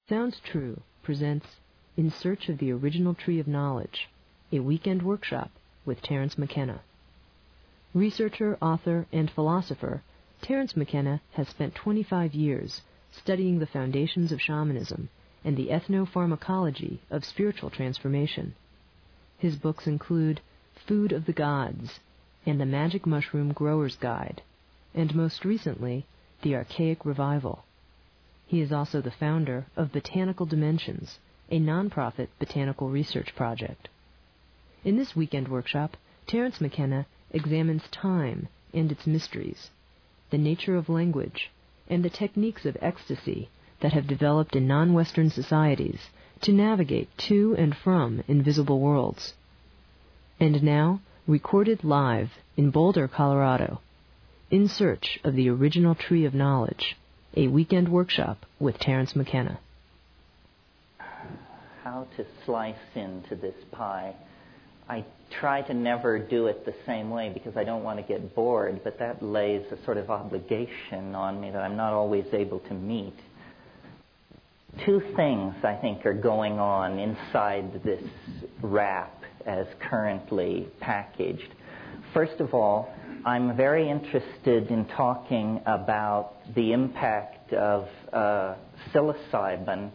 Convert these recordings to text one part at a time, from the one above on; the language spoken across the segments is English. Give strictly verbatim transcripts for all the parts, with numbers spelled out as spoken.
Sounds True presents In Search of the Original Tree of Knowledge, a weekend workshop with Terence McKenna. Researcher, author, and philosopher, Terence McKenna has spent twenty-five years studying the foundations of shamanism and the ethnopharmacology of spiritual transformation. His books include Food of the Gods and The Magic Mushroom Grower's Guide, and most recently, The Archaic Revival. He is also the founder of Botanical Dimensions, a nonprofit botanical research project. In this weekend workshop, Terence McKenna examines time and its mysteries, the nature of language, and the techniques of ecstasy that have developed in non-Western societies to navigate to and from invisible worlds. And now, recorded live in Boulder, Colorado, In Search of the Original Tree of Knowledge, a weekend workshop with Terence McKenna. How to slice into this pie. I try to never do it the same way because I don't want to get bored, but that lays a sort of obligation on me that I'm not always able to meet. Two things, I think, are going on inside this wrap as currently packaged. First of all, I'm very interested in talking about the impact of uh, psilocybin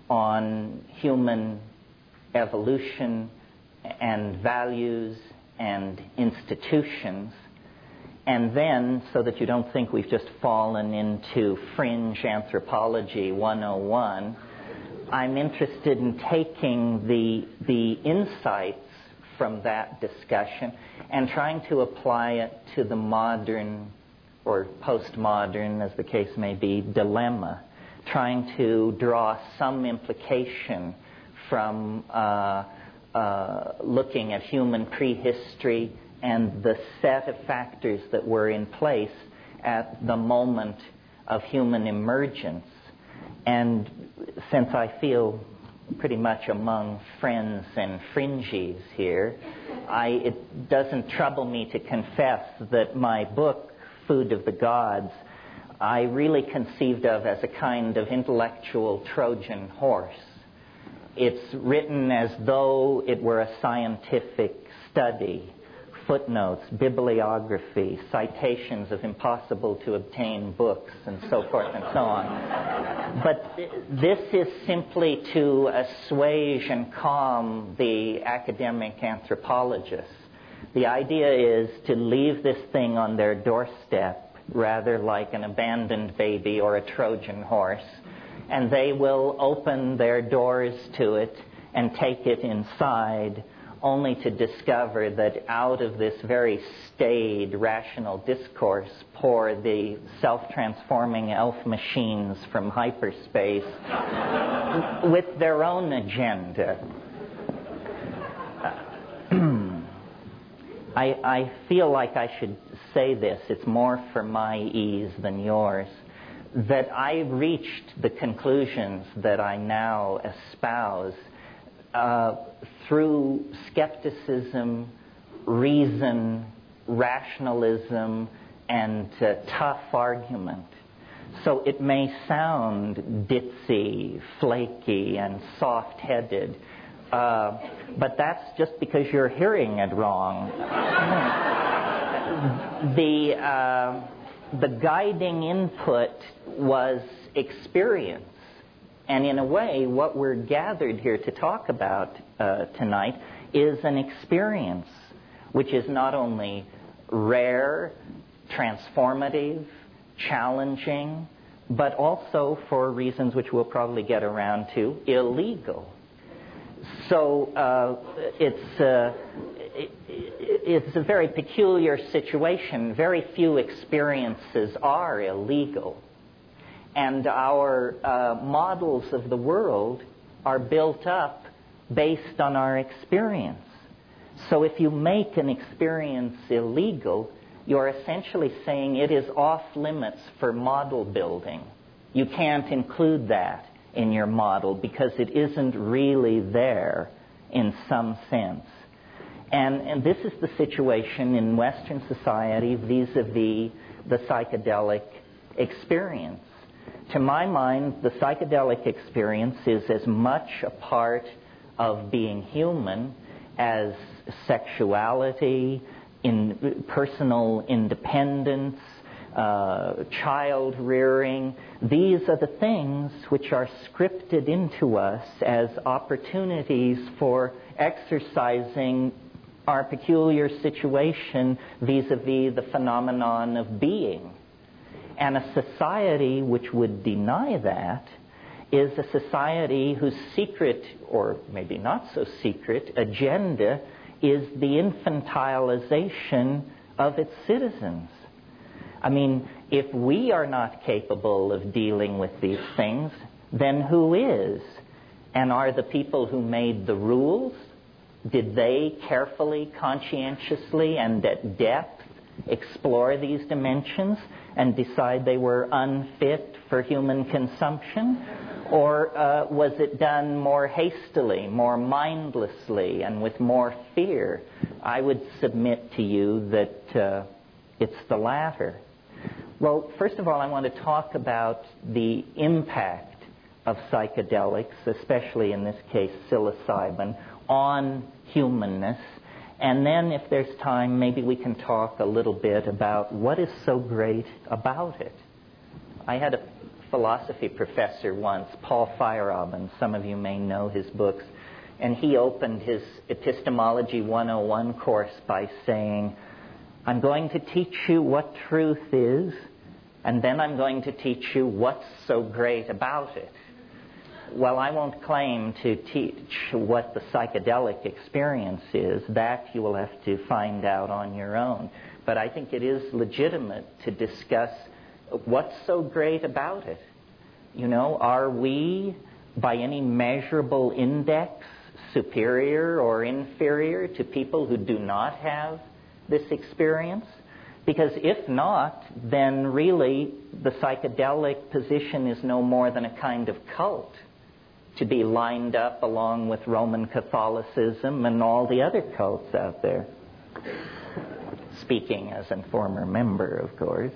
on human evolution and values and institutions. And then, so that you don't think we've just fallen into fringe anthropology one oh one, I'm interested in taking the, the insights from that discussion and trying to apply it to the modern or postmodern, as the case may be, dilemma, trying to draw some implication from uh, uh, looking at human prehistory and the set of factors that were in place at the moment of human emergence. And since I feel pretty much among friends and fringies here, I, it doesn't trouble me to confess that my book, Food of the Gods, I really conceived of as a kind of intellectual Trojan horse. It's written as though it were a scientific study. Footnotes, bibliography, citations of impossible-to-obtain books, and so forth and so on. But this is simply to assuage and calm the academic anthropologists. The idea is to leave this thing on their doorstep, rather like an abandoned baby or a Trojan horse, and they will open their doors to it and take it inside, only to discover that out of this very staid, rational discourse pour the self-transforming elf machines from hyperspace with their own agenda. I, I feel like I should say this, it's more for my ease than yours, that I reached the conclusions that I now espouse Uh, through skepticism, reason, rationalism, and uh, tough argument. So it may sound ditzy, flaky, and soft-headed, uh, but that's just because you're hearing it wrong. the, uh, the guiding input was experience. And in a way, what we're gathered here to talk about uh, tonight is an experience which is not only rare, transformative, challenging, but also, for reasons which we'll probably get around to, illegal. So uh, it's, uh, it, it's a very peculiar situation. Very few experiences are illegal. And our uh, models of the world are built up based on our experience. So if you make an experience illegal, you're essentially saying it is off limits for model building. You can't include that in your model because it isn't really there in some sense. And, and this is the situation in Western society vis-a-vis the psychedelic experience. to my mind, the psychedelic experience is as much a part of being human as sexuality, in personal independence, uh, child rearing. These are the things which are scripted into us as opportunities for exercising our peculiar situation vis-a-vis the phenomenon of being. And a society which would deny that is a society whose secret, or maybe not so secret, agenda is the infantilization of its citizens. I mean, if we are not capable of dealing with these things, then who is? And are the people who made the rules, did they carefully, conscientiously, and at depth explore these dimensions and decide they were unfit for human consumption? Or uh, was it done more hastily, more mindlessly, and with more fear? I would submit to you that uh, it's the latter. Well, first of all, I want to talk about the impact of psychedelics, especially in this case psilocybin, on humanness. And then, if there's time, maybe we can talk a little bit about what is so great about it. I had a philosophy professor once, Paul Feyerabend. Some of you may know his books. And he opened his Epistemology one oh one course by saying, I'm going to teach you what truth is, and then I'm going to teach you what's so great about it. Well, I won't claim to teach what the psychedelic experience is. That you will have to find out on your own. But I think it is legitimate to discuss what's so great about it. You know, are we, by any measurable index, superior or inferior to people who do not have this experience? Because if not, then really the psychedelic position is no more than a kind of cult to be lined up along with Roman Catholicism and all the other cults out there. Speaking as a former member, of course.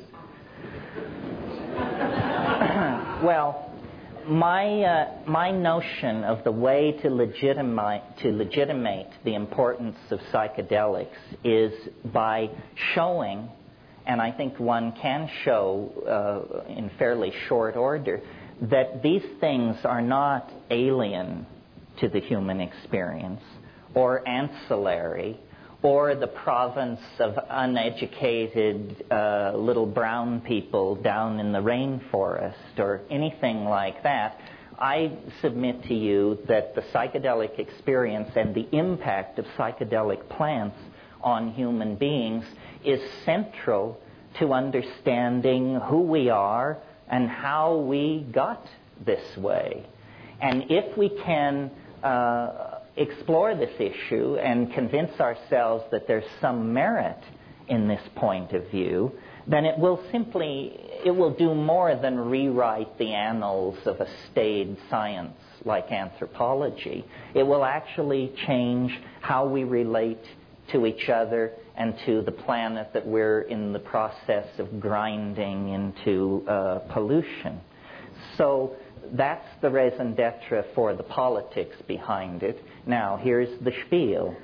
Well, my uh, my notion of the way to legitimate to legitimate the importance of psychedelics is by showing, and I think one can show uh, in fairly short order, that these things are not alien to the human experience or ancillary or the province of uneducated uh, little brown people down in the rainforest or anything like that. I submit to you that the psychedelic experience and the impact of psychedelic plants on human beings is central to understanding who we are and how we got this way. And if we can uh, explore this issue and convince ourselves that there's some merit in this point of view, then it will simply, it will do more than rewrite the annals of a staid science like anthropology. It will actually change how we relate to each other and to the planet that we're in the process of grinding into uh, pollution. So that's the raison d'etre for the politics behind it. Now, here's the spiel.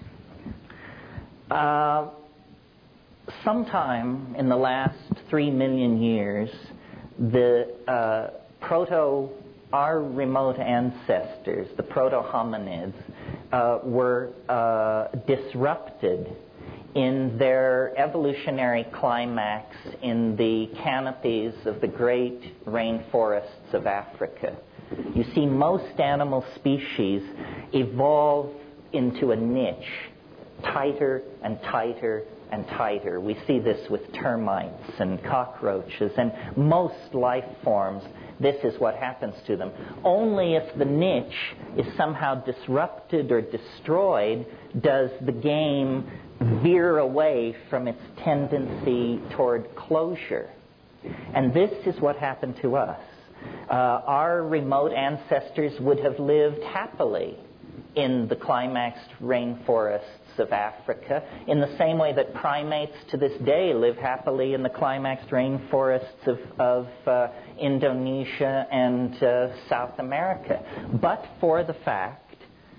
Uh, sometime in the last three million years, the uh, proto, our remote ancestors, the proto-hominids, uh, were uh, disrupted in their evolutionary climax in the canopies of the great rainforests of Africa. You see, most animal species evolve into a niche, tighter and tighter and tighter. We see this with termites and cockroaches and most life forms. This is what happens to them. Only if the niche is somehow disrupted or destroyed does the game veer away from its tendency toward closure. And this is what happened to us. Uh, our remote ancestors would have lived happily in the climaxed rainforests of Africa, in the same way that primates to this day live happily in the climaxed rainforests of, of uh, Indonesia and uh, South America, but for the fact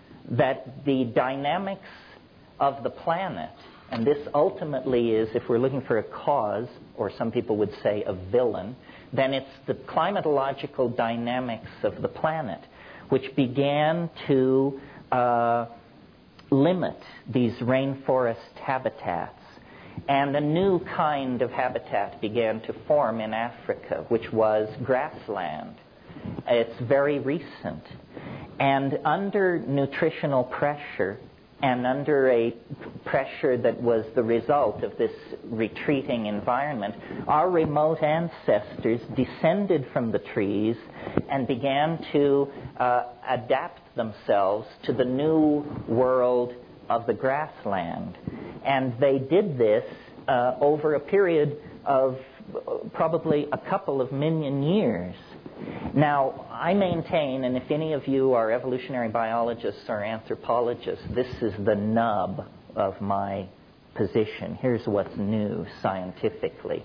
that the dynamics of the planet, and this ultimately is, if we're looking for a cause, or some people would say a villain, then it's the climatological dynamics of the planet which began to uh, limit these rainforest habitats. And a new kind of habitat began to form in Africa, which was grassland. It's very recent. And under nutritional pressure, and under a pressure that was the result of this retreating environment, our remote ancestors descended from the trees and began to uh, adapt themselves to the new world of the grassland. And they did this uh, over a period of probably a couple of million years. Now, I maintain, and if any of you are evolutionary biologists or anthropologists, this is the nub of my position. Here's what's new scientifically.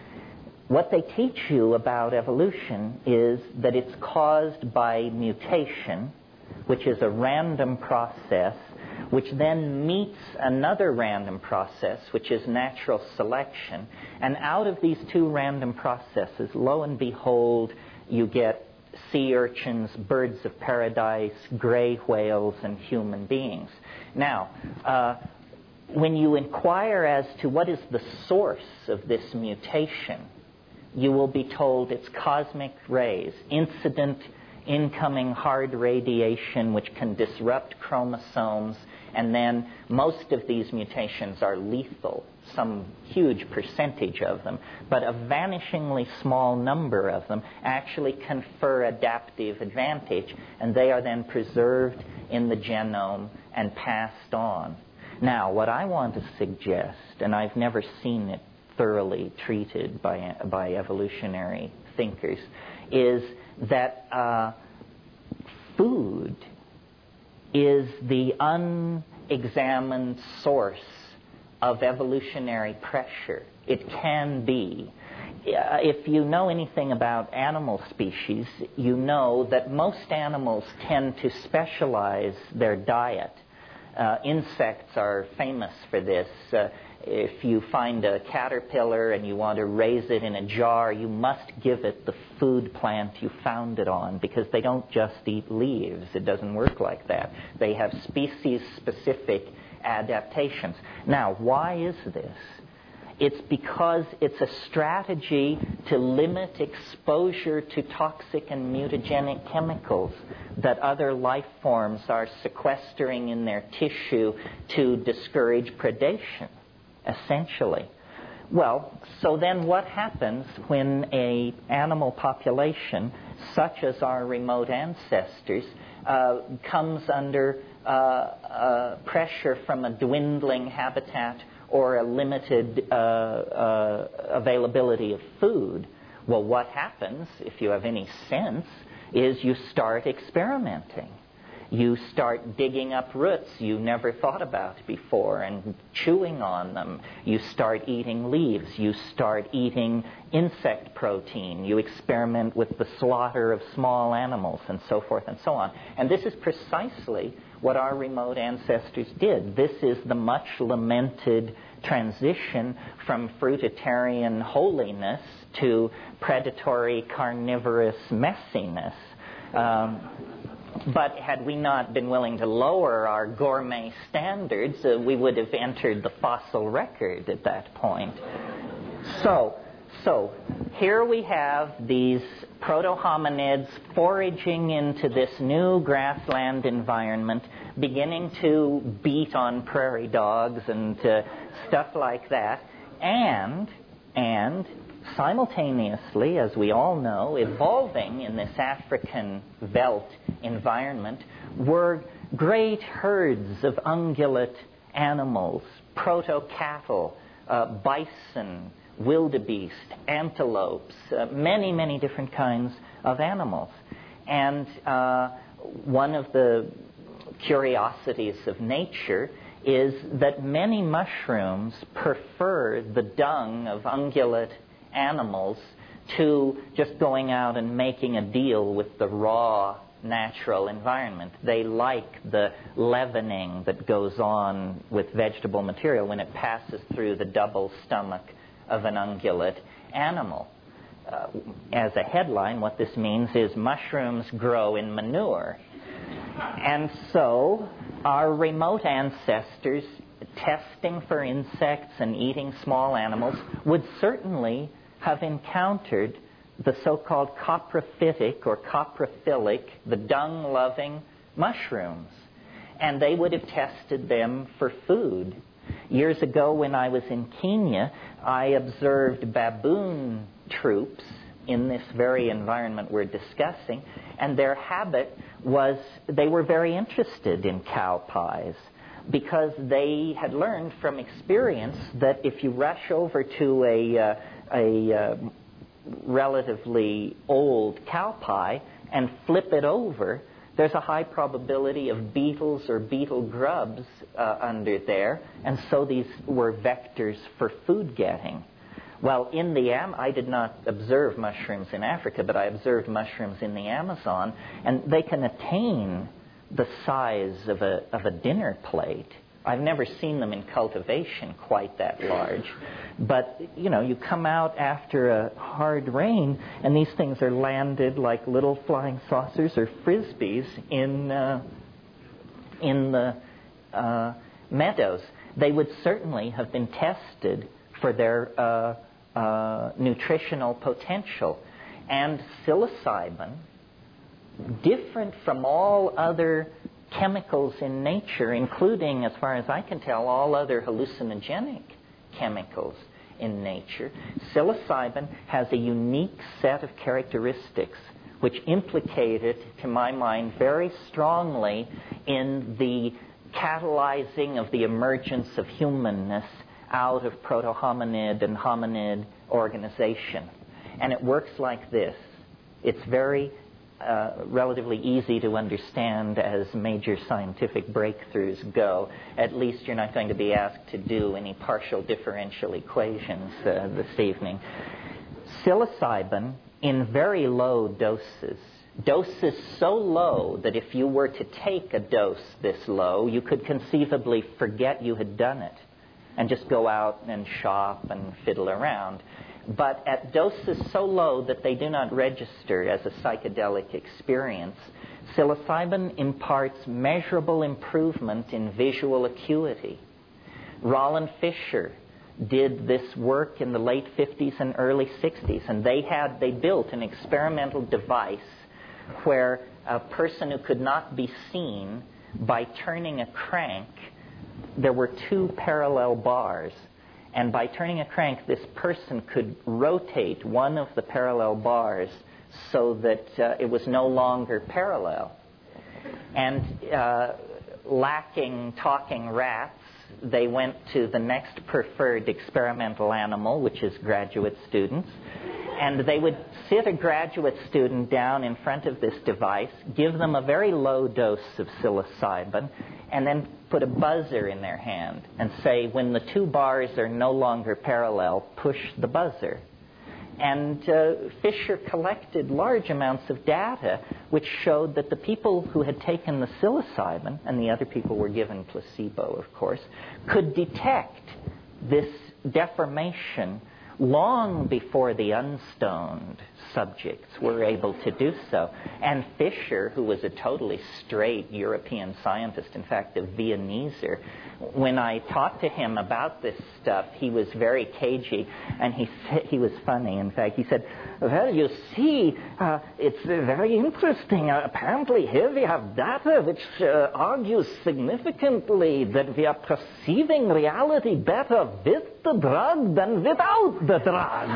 What they teach you about evolution is that it's caused by mutation, which is a random process, which then meets another random process, which is natural selection. And out of these two random processes, lo and behold, you get sea urchins, birds of paradise, gray whales, and human beings. Now, uh, when you inquire as to what is the source of this mutation, you will be told it's cosmic rays, incident incoming hard radiation which can disrupt chromosomes, and then most of these mutations are lethal, some huge percentage of them, but a vanishingly small number of them actually confer adaptive advantage, and they are then preserved in the genome and passed on. Now, what I want to suggest, and I've never seen it thoroughly treated by, by evolutionary thinkers, is that uh, food is the unexamined source of evolutionary pressure. It can be. Uh, if you know anything about animal species, you know that most animals tend to specialize their diet. Uh, insects are famous for this. Uh, if you find a caterpillar and you want to raise it in a jar, you must give it the food plant you found it on, because they don't just eat leaves. It doesn't work like that. They have species-specific adaptations. Now, why is this? It's because it's a strategy to limit exposure to toxic and mutagenic chemicals that other life forms are sequestering in their tissue to discourage predation, essentially. Well, so then what happens when an animal population, such as our remote ancestors, uh, comes under uh, uh, pressure from a dwindling habitat or a limited uh, uh, availability of food? Well, what happens, if you have any sense, is you start experimenting. You start digging up roots you never thought about before and chewing on them. You start eating leaves. You start eating insect protein. You experiment with the slaughter of small animals and so forth and so on. And this is precisely what our remote ancestors did. This is the much lamented transition from fruitarian holiness to predatory carnivorous messiness. Um, But had we not been willing to lower our gourmet standards, uh, we would have entered the fossil record at that point. So, so here we have these proto-hominids foraging into this new grassland environment, beginning to beat on prairie dogs and uh, stuff like that, and and simultaneously, as we all know, evolving in this African veldt environment were great herds of ungulate animals, proto-cattle, uh, bison, wildebeest, antelopes, uh, many, many different kinds of animals. And uh, one of the curiosities of nature is that many mushrooms prefer the dung of ungulate animals to just going out and making a deal with the raw natural environment. They like the leavening that goes on with vegetable material when it passes through the double stomach of an ungulate animal. Uh, as a headline, what this means is mushrooms grow in manure. And so our remote ancestors, testing for insects and eating small animals, would certainly have encountered the so-called coprophytic or coprophilic, the dung-loving mushrooms. And they would have tested them for food. Years ago when I was in Kenya, I observed baboon troops in this very environment we're discussing, and their habit was they were very interested in cow pies because they had learned from experience that if you rush over to a, uh, a uh, relatively old cow pie and flip it over, there's a high probability of beetles or beetle grubs uh, under there, and so these were vectors for food getting. Well, in the Am- I did not observe mushrooms in Africa, but I observed mushrooms in the Amazon, and they can attain the size of a of a dinner plate. I've never seen them in cultivation quite that large. But, you know, you come out after a hard rain, and these things are landed like little flying saucers or frisbees in, uh, in the uh, meadows. They would certainly have been tested for their uh, uh, nutritional potential. And psilocybin, different from all other chemicals in nature, including, as far as I can tell, all other hallucinogenic chemicals in nature, psilocybin has a unique set of characteristics which implicate it, to my mind, very strongly in the catalyzing of the emergence of humanness out of proto-hominid and hominid organization. And it works like this. It's very Uh, relatively easy to understand as major scientific breakthroughs go. At least you're not going to be asked to do any partial differential equations uh, this evening. Psilocybin in very low doses, doses so low that if you were to take a dose this low, you could conceivably forget you had done it and just go out and shop and fiddle around. But at doses so low that they do not register as a psychedelic experience, psilocybin imparts measurable improvement in visual acuity. Roland Fisher did this work in the late fifties and early sixties, and they had they built an experimental device where a person who could not be seen, by turning a crank, there were two parallel bars. And by turning a crank, this person could rotate one of the parallel bars so that uh, it was no longer parallel. And uh, lacking talking rats, they went to the next preferred experimental animal, which is graduate students. And they would sit a graduate student down in front of this device, give them a very low dose of psilocybin, and then put a buzzer in their hand and say, when the two bars are no longer parallel, push the buzzer. And uh, Fisher collected large amounts of data which showed that the people who had taken the psilocybin, and the other people were given placebo, of course, could detect this deformation long before the unstoned subjects were able to do so. And Fisher, who was a totally straight European scientist, in fact, a Viennese, when I talked to him about this stuff, he was very cagey, and he said, he was funny, in fact. He said, well, you see, uh, it's uh, very interesting. Uh, apparently here we have data which uh, argues significantly that we are perceiving reality better with the drug than without the drug.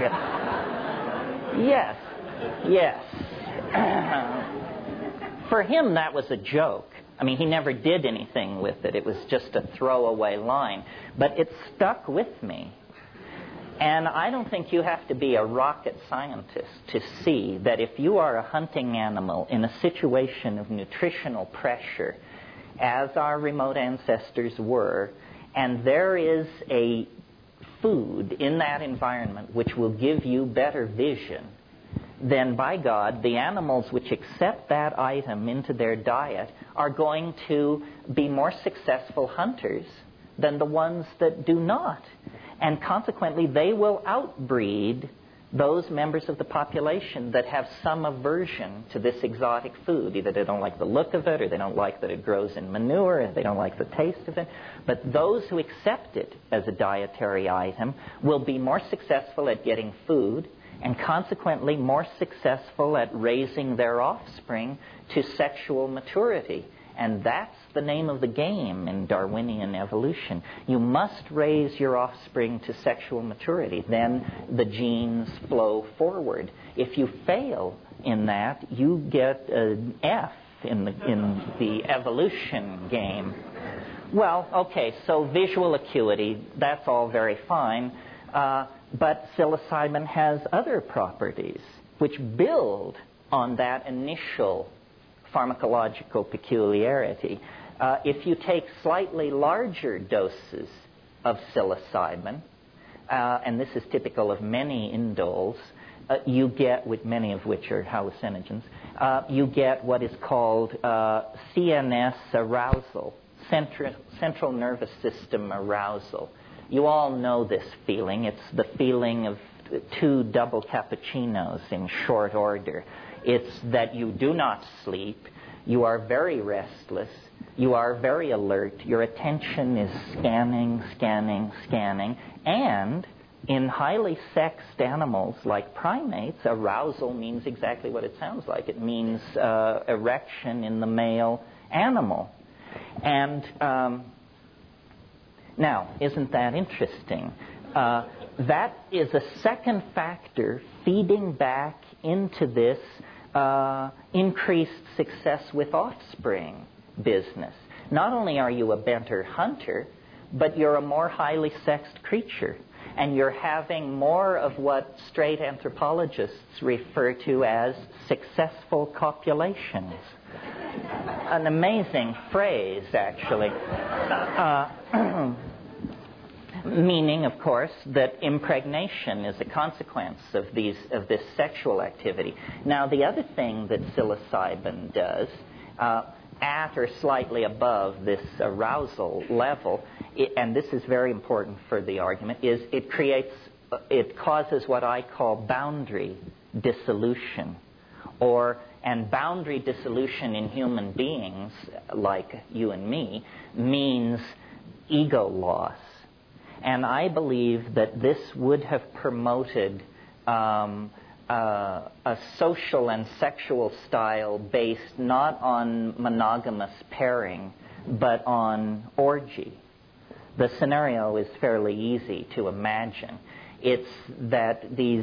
Yes, yes. For him, that was a joke. I mean, he never did anything with it. It was just a throwaway line. But it stuck with me. And I don't think you have to be a rocket scientist to see that if you are a hunting animal in a situation of nutritional pressure as our remote ancestors were, and there is a food in that environment which will give you better vision, then by God, the animals which accept that item into their diet are going to be more successful hunters than the ones that do not. And consequently, they will outbreed those members of the population that have some aversion to this exotic food. Either they don't like the look of it, or they don't like that it grows in manure, or they don't like the taste of it. But those who accept it as a dietary item will be more successful at getting food, and consequently more successful at raising their offspring to sexual maturity. And that's the name of the game in Darwinian evolution. You must raise your offspring to sexual maturity. Then the genes flow forward. If you fail in that, you get an F in the, in the evolution game. Well, okay, so visual acuity, that's all very fine. Uh, but psilocybin has other properties which build on that initial pharmacological peculiarity. Uh, if you take slightly larger doses of psilocybin, uh, and this is typical of many indoles, uh, you get, with many of which are hallucinogens, uh, you get what is called uh, C N S arousal, central, central nervous system arousal. You all know this feeling. It's the feeling of two double cappuccinos in short order. It's that you do not sleep, you are very restless, you are very alert, your attention is scanning, scanning, scanning, and in highly sexed animals like primates, arousal means exactly what it sounds like. It means uh, erection in the male animal. And um, now, isn't that interesting? Uh, that is a second factor feeding back into this Uh, increased success with offspring business. Not only are you a better hunter, but you're a more highly sexed creature. And you're having more of what straight anthropologists refer to as successful copulations. An amazing phrase, actually. Uh, Meaning, of course, that impregnation is a consequence of these of this sexual activity. Now, the other thing that psilocybin does, uh, at or slightly above this arousal level, it, and this is very important for the argument, is it creates, uh, it causes what I call boundary dissolution, or and boundary dissolution in human beings, like you and me, means ego loss. And I believe that this would have promoted um, uh, a social and sexual style based not on monogamous pairing, but on orgy. The scenario is fairly easy to imagine. It's that these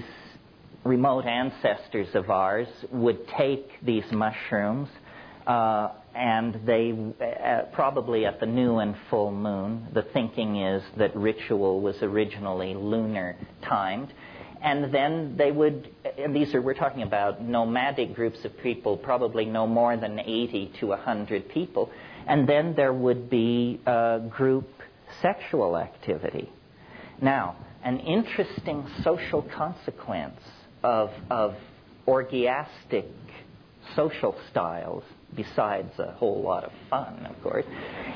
remote ancestors of ours would take these mushrooms, uh, and they, uh, probably at the new and full moon, the thinking is that ritual was originally lunar timed, and then they would, and these are, we're talking about nomadic groups of people, probably no more than eighty to one hundred people, and then there would be uh, group sexual activity. Now, an interesting social consequence of, of orgiastic social styles, besides a whole lot of fun, of course,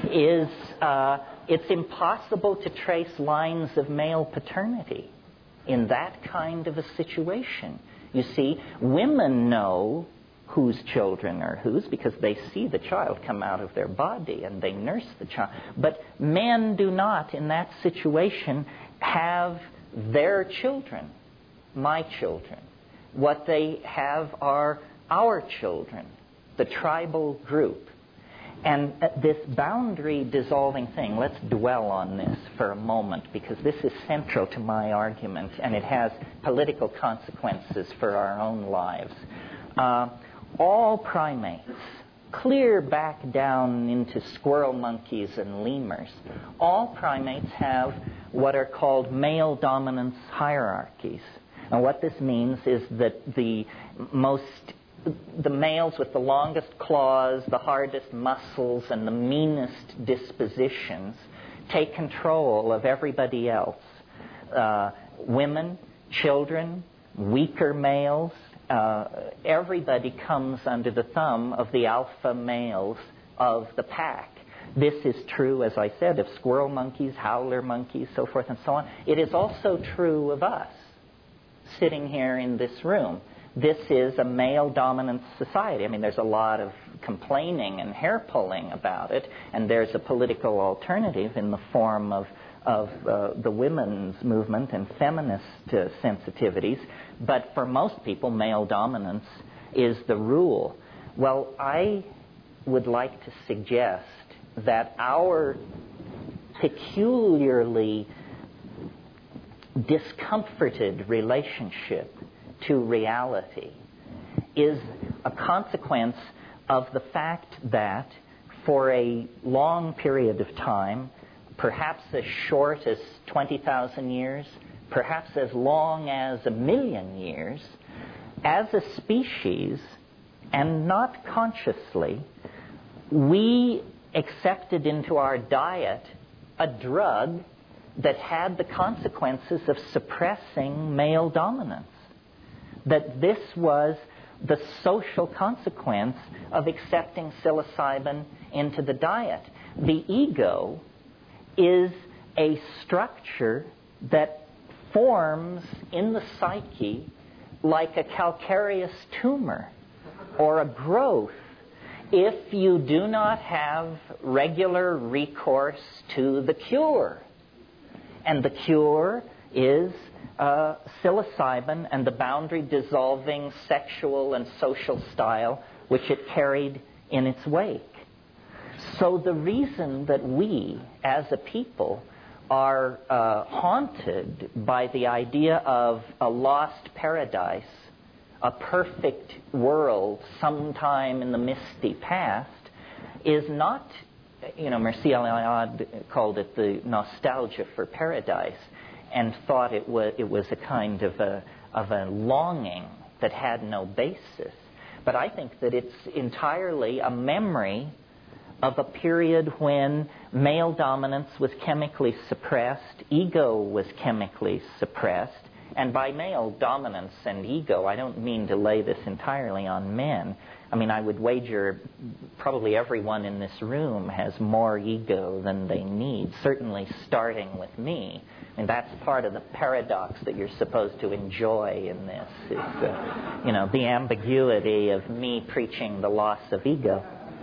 is uh, it's impossible to trace lines of male paternity in that kind of a situation. You see, women know whose children are whose because they see the child come out of their body and they nurse the child. But men do not, in that situation, have their children, my children. What they have are our children, the tribal group. And this boundary dissolving thing, let's dwell on this for a moment, because this is central to my argument, and it has political consequences for our own lives. Uh, all primates, clear back down into squirrel monkeys and lemurs, all primates have what are called male dominance hierarchies. And what this means is that the most the males with the longest claws, the hardest muscles, and the meanest dispositions take control of everybody else. Uh, women, children, weaker males, uh, everybody comes under the thumb of the alpha males of the pack. This is true, as I said, of squirrel monkeys, howler monkeys, so forth and so on. It is also true of us, sitting here in this room. This is a male-dominant society. I mean, there's a lot of complaining and hair-pulling about it, and there's a political alternative in the form of, of uh, the women's movement and feminist uh, sensitivities. But for most people, male dominance is the rule. Well, I would like to suggest that our peculiarly discomforted relationship to reality is a consequence of the fact that for a long period of time, perhaps as short as twenty thousand years, perhaps as long as a million years, as a species, and not consciously, we accepted into our diet a drug that had the consequences of suppressing male dominance. That this was the social consequence of accepting psilocybin into the diet. The ego is a structure that forms in the psyche like a calcareous tumor or a growth if you do not have regular recourse to the cure. And the cure is uh, psilocybin and the boundary-dissolving sexual and social style which it carried in its wake. So the reason that we, as a people, are uh, haunted by the idea of a lost paradise, a perfect world sometime in the misty past, is not, you know, Mircea Eliade called it the nostalgia for paradise and thought it was, it was a kind of a, of a longing that had no basis. But I think that it's entirely a memory of a period when male dominance was chemically suppressed, ego was chemically suppressed. And by male dominance and ego, I don't mean to lay this entirely on men. I mean, I would wager probably everyone in this room has more ego than they need, certainly starting with me. I mean, that's part of the paradox that you're supposed to enjoy in this, is, uh, you know, the ambiguity of me preaching the loss of ego.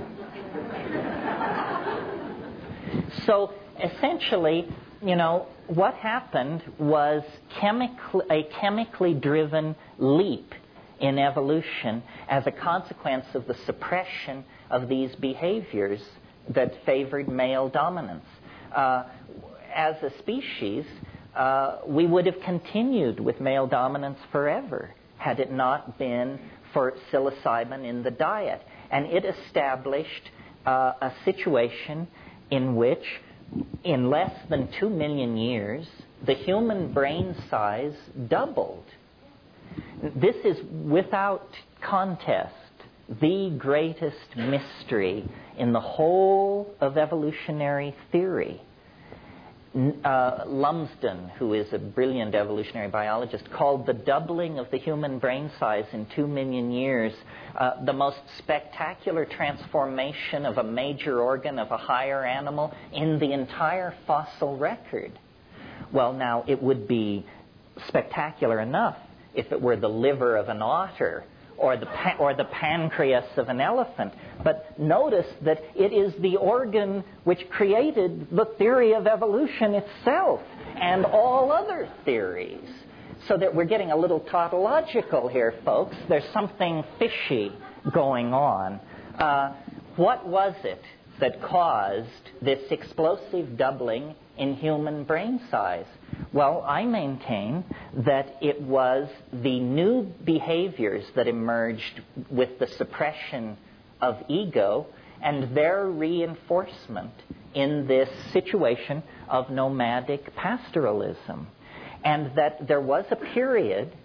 So, essentially, you know, what happened was chemical, a chemically driven leap in evolution as a consequence of the suppression of these behaviors that favored male dominance. Uh, as a species, uh, we would have continued with male dominance forever had it not been for psilocybin in the diet. And it established uh, a situation in which, in less than two million years, the human brain size doubled. This is, without contest, the greatest mystery in the whole of evolutionary theory. Uh, Lumsden, who is a brilliant evolutionary biologist, called the doubling of the human brain size in two million years uh, the most spectacular transformation of a major organ of a higher animal in the entire fossil record. Well, now, it would be spectacular enough if it were the liver of an otter or the pa- or the pancreas of an elephant. But notice that it is the organ which created the theory of evolution itself and all other theories. So that we're getting a little tautological here, folks. There's something fishy going on. Uh, what was it that caused this explosive doubling in human brain size? Well, I maintain that it was the new behaviors that emerged with the suppression of ego and their reinforcement in this situation of nomadic pastoralism. And that there was a period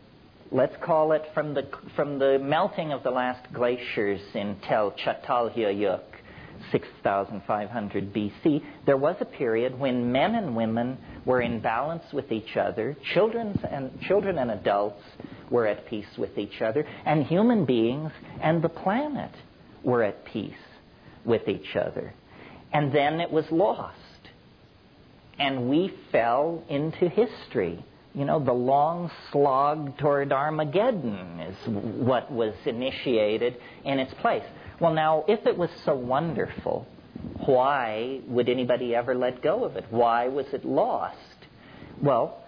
let's call it from the from the melting of the last glaciers in Tel Çatalhöyük, six thousand five hundred B C, there was a period when men and women were in balance with each other, children and children and adults were at peace with each other, and human beings and the planet were at peace with each other. And then it was lost. And we fell into history. You know, the long slog toward Armageddon is what was initiated in its place. Well, now, if it was so wonderful, why would anybody ever let go of it? Why was it lost? Well,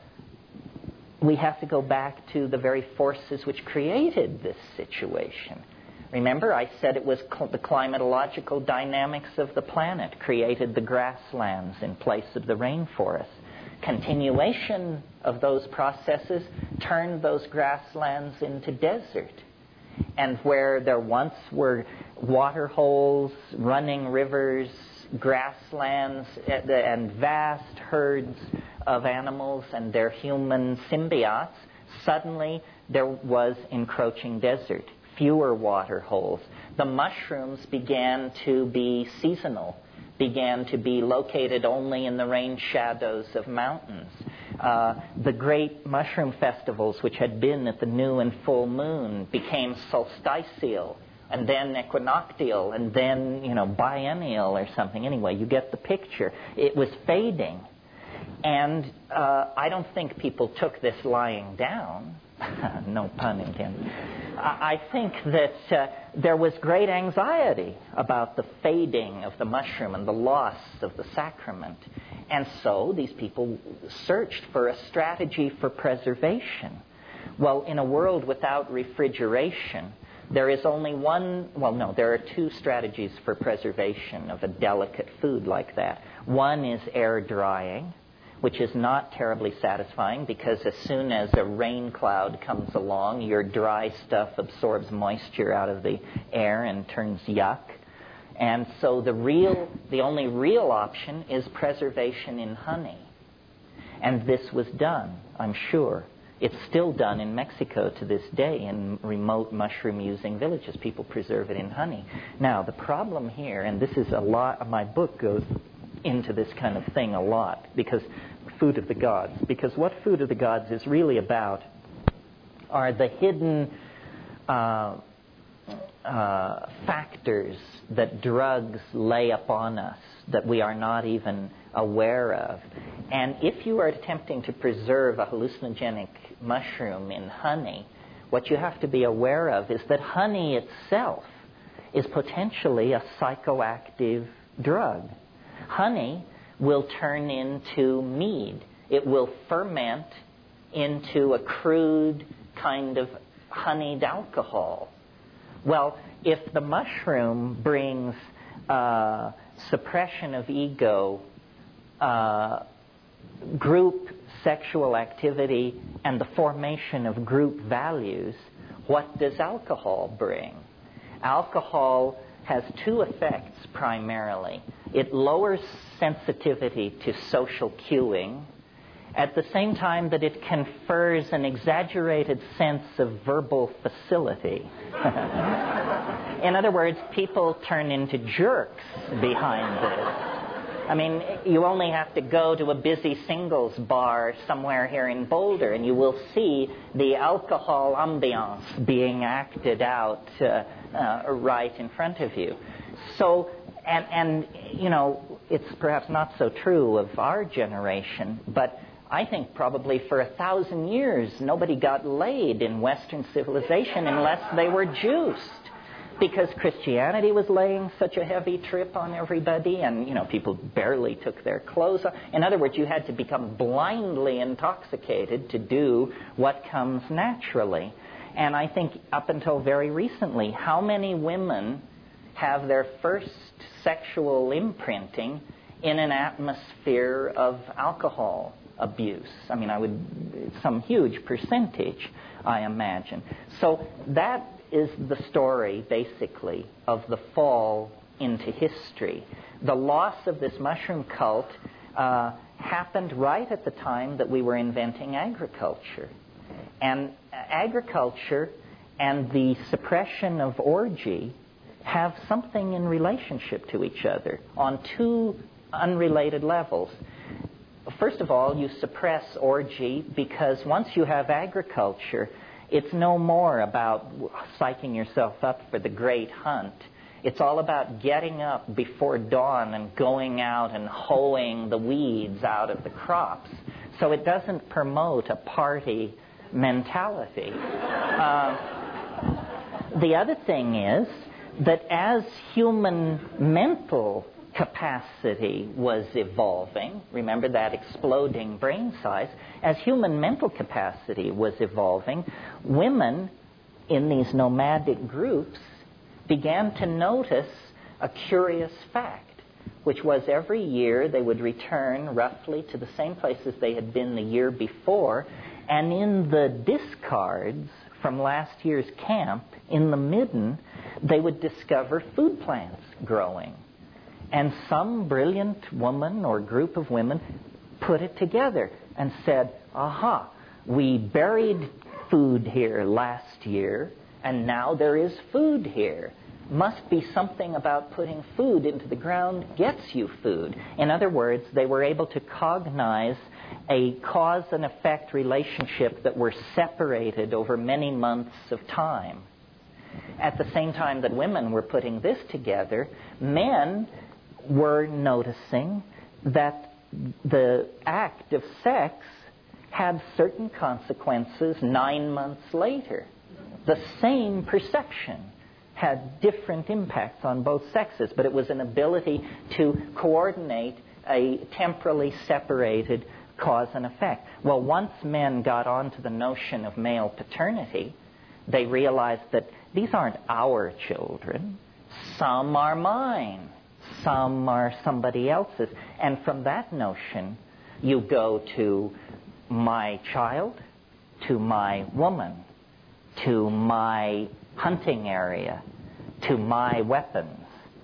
we have to go back to the very forces which created this situation. Remember, I said it was cl- the climatological dynamics of the planet created the grasslands in place of the rainforest. Continuation of those processes turned those grasslands into desert. And where there once were water holes, running rivers, grasslands, and vast herds of animals and their human symbiotes, suddenly there was encroaching desert, fewer water holes. The mushrooms began to be seasonal, began to be located only in the rain shadows of mountains. Uh, the great mushroom festivals, which had been at the new and full moon, became solstitial, and then equinoctial, and then, you know, biennial or something. Anyway, you get the picture. It was fading. And uh, I don't think people took this lying down. No pun intended. I think that uh, there was great anxiety about the fading of the mushroom and the loss of the sacrament. And so these people searched for a strategy for preservation. Well, in a world without refrigeration, there is only one, well, no, there are two strategies for preservation of a delicate food like that. One is air drying, which is not terribly satisfying because as soon as a rain cloud comes along, your dry stuff absorbs moisture out of the air and turns yuck. And so the real, the only real option is preservation in honey. And this was done, I'm sure. It's still done in Mexico to this day in remote mushroom-using villages. People preserve it in honey. Now, the problem here, and this is a lot, my book goes into this kind of thing a lot, because Food of the Gods, because what Food of the Gods is really about are the hidden uh, uh, factors that drugs lay upon us that we are not even aware of. And if you are attempting to preserve a hallucinogenic mushroom in honey, what you have to be aware of is that honey itself is potentially a psychoactive drug. Honey will turn into mead. It will ferment into a crude kind of honeyed alcohol. Well, if the mushroom brings uh, suppression of ego, uh, group sexual activity, and the formation of group values, what does alcohol bring? Alcohol has two effects primarily. It lowers sensitivity to social cueing at the same time that it confers an exaggerated sense of verbal facility. In other words, people turn into jerks behind this. I mean, you only have to go to a busy singles bar somewhere here in Boulder and you will see the alcohol ambiance being acted out uh, uh, right in front of you. So, and, and, you know, it's perhaps not so true of our generation, but I think probably for a thousand years nobody got laid in Western civilization unless they were juiced. Because Christianity was laying such a heavy trip on everybody, and, you know, people barely took their clothes off. In other words, you had to become blindly intoxicated to do what comes naturally. And I think up until very recently, how many women have their first sexual imprinting in an atmosphere of alcohol abuse? I mean, I would, some huge percentage, I imagine. So that is the story, basically, of the fall into history. The loss of this mushroom cult uh, happened right at the time that we were inventing agriculture. And agriculture and the suppression of orgy have something in relationship to each other on two unrelated levels. First of all, you suppress orgy because once you have agriculture, it's no more about psyching yourself up for the great hunt. It's all about getting up before dawn and going out and hoeing the weeds out of the crops. So it doesn't promote a party mentality. Uh, the other thing is that as human mental capacity was evolving, remember that exploding brain size, as human mental capacity was evolving, women in these nomadic groups began to notice a curious fact, which was every year they would return roughly to the same places they had been the year before, and in the discards from last year's camp, in the midden, they would discover food plants growing. And some brilliant woman or group of women put it together and said, aha, we buried food here last year, and now there is food here. Must be something about putting food into the ground gets you food. In other words, they were able to cognize a cause and effect relationship that were separated over many months of time. At the same time that women were putting this together, men were noticing that the act of sex had certain consequences nine months later. The same perception had different impacts on both sexes, but it was an ability to coordinate a temporally separated cause and effect. Well, once men got onto the notion of male paternity, they realized that these aren't our children. Some are mine. Some are somebody else's. And from that notion, you go to my child, to my woman, to my hunting area, to my weapons,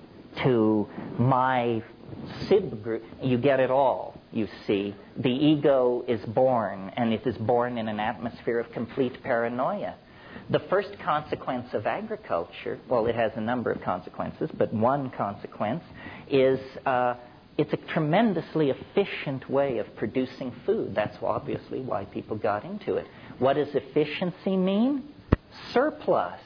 to my sib group. You get it all, you see. The ego is born, and it is born in an atmosphere of complete paranoia. The first consequence of agriculture, well, it has a number of consequences, but one consequence is uh, it's a tremendously efficient way of producing food. That's obviously why people got into it. What does efficiency mean? Surplus.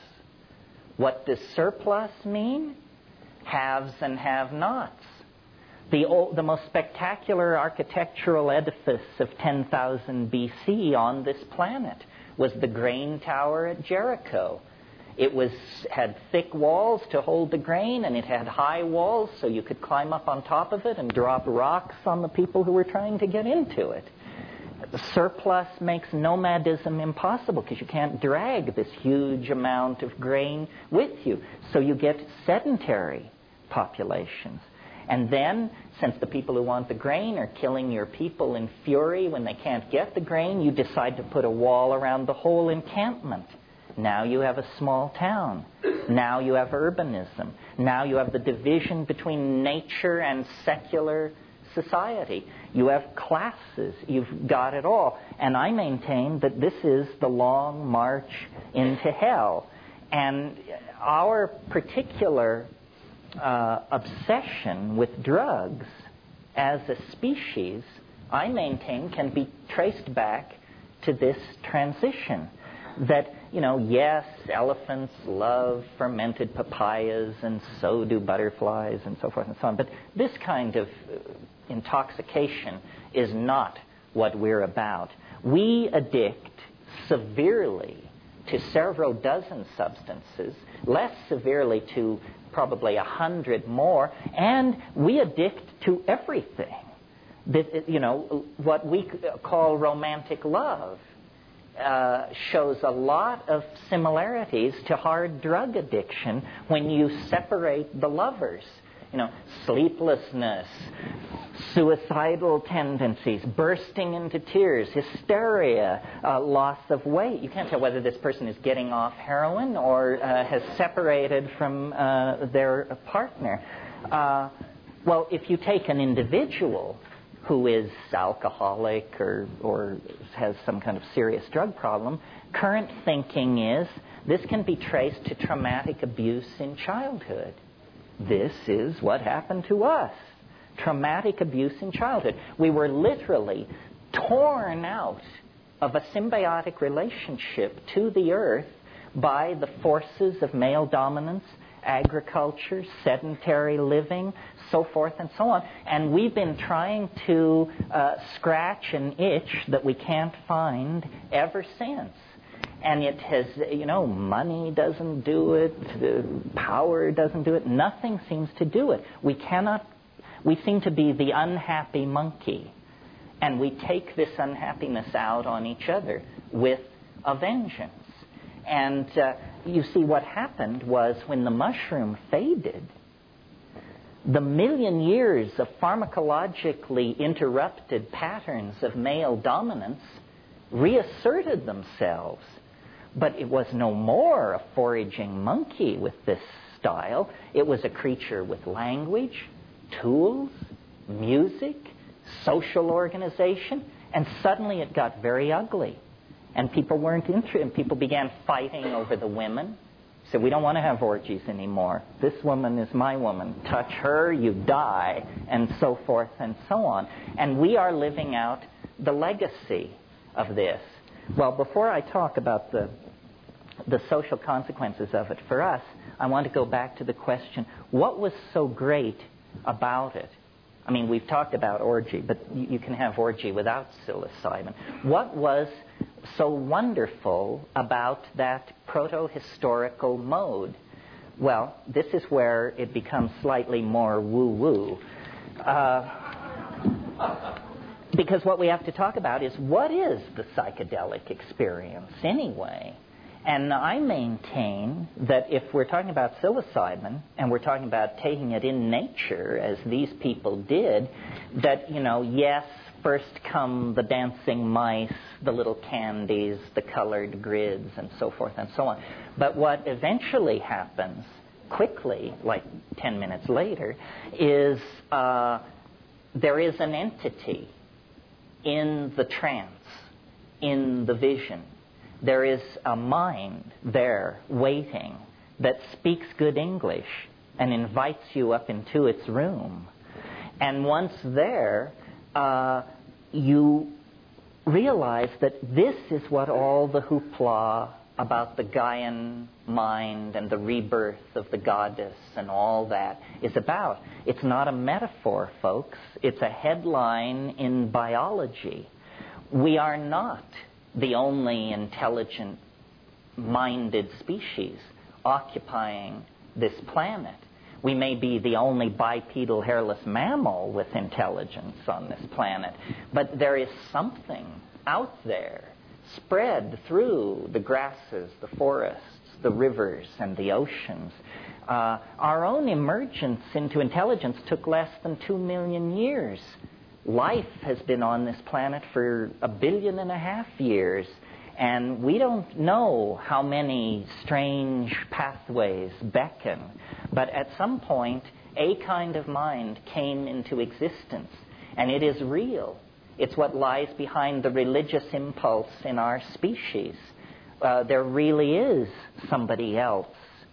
What does surplus mean? Haves and have-nots. The, old, the most spectacular architectural edifice of ten thousand B C on this planet was the grain tower at Jericho. It was had thick walls to hold the grain, and it had high walls so you could climb up on top of it and drop rocks on the people who were trying to get into it. The surplus makes nomadism impossible because you can't drag this huge amount of grain with you. So you get sedentary populations. And then, since the people who want the grain are killing your people in fury when they can't get the grain, you decide to put a wall around the whole encampment. Now you have a small town. Now you have urbanism. Now you have the division between nature and secular society. You have classes. You've got it all. And I maintain that this is the long march into hell. And our particular uh, obsession with drugs as a species, I maintain, can be traced back to this transition. That, you know, yes, elephants love fermented papayas, and so do butterflies, and so forth and so on. But this kind of intoxication is not what we're about. We addict severely to several dozen substances, less severely to probably a hundred more, and we addict to everything. That, you know, what we call romantic love uh, shows a lot of similarities to hard drug addiction when you separate the lovers. You know, sleeplessness, suicidal tendencies, bursting into tears, hysteria, uh, loss of weight. You can't tell whether this person is getting off heroin or uh, has separated from uh, their partner. Uh, well, if you take an individual who is alcoholic or, or has some kind of serious drug problem, current thinking is this can be traced to traumatic abuse in childhood. This is what happened to us. Traumatic abuse in childhood. We were literally torn out of a symbiotic relationship to the earth by the forces of male dominance, agriculture, sedentary living, so forth and so on. And we've been trying to uh, scratch an itch that we can't find ever since. And it has, you know, money doesn't do it, the power doesn't do it, nothing seems to do it. We cannot, we seem to be the unhappy monkey. And we take this unhappiness out on each other with a vengeance. And uh, you see, what happened was when the mushroom faded, the million years of pharmacologically interrupted patterns of male dominance reasserted themselves. But it was no more a foraging monkey with this style. It was a creature with language, tools, music, social organization, and suddenly it got very ugly. And people weren't interested, and people began fighting over the women. So we don't want to have orgies anymore. This woman is my woman. Touch her, you die, and so forth and so on. And we are living out the legacy of this. Well, before I talk about the the social consequences of it for us, I want to go back to the question, what was so great about it? I mean, we've talked about orgy, but you can have orgy without psilocybin. What was so wonderful about that proto-historical mode? Well, this is where it becomes slightly more woo-woo. Uh, because what we have to talk about is, what is the psychedelic experience anyway? And I maintain that if we're talking about psilocybin and we're talking about taking it in nature, as these people did, that, you know, yes, first come the dancing mice, the little candies, the colored grids, and so forth and so on. But what eventually happens quickly, like ten minutes later, is uh, there is an entity in the trance, in the vision. There is a mind there waiting that speaks good English and invites you up into its room. And once there, uh, you realize that this is what all the hoopla about the Gaian mind and the rebirth of the goddess and all that is about. It's not a metaphor, folks. It's a headline in biology. We are not the only intelligent-minded species occupying this planet. We may be the only bipedal hairless mammal with intelligence on this planet, but there is something out there spread through the grasses, the forests, the rivers, and the oceans. Uh, our own emergence into intelligence took less than two million years. Life has been on this planet for a billion and a half years, and we don't know how many strange pathways beckon. But at some point, a kind of mind came into existence, and it is real. It's what lies behind the religious impulse in our species. Uh, there really is somebody else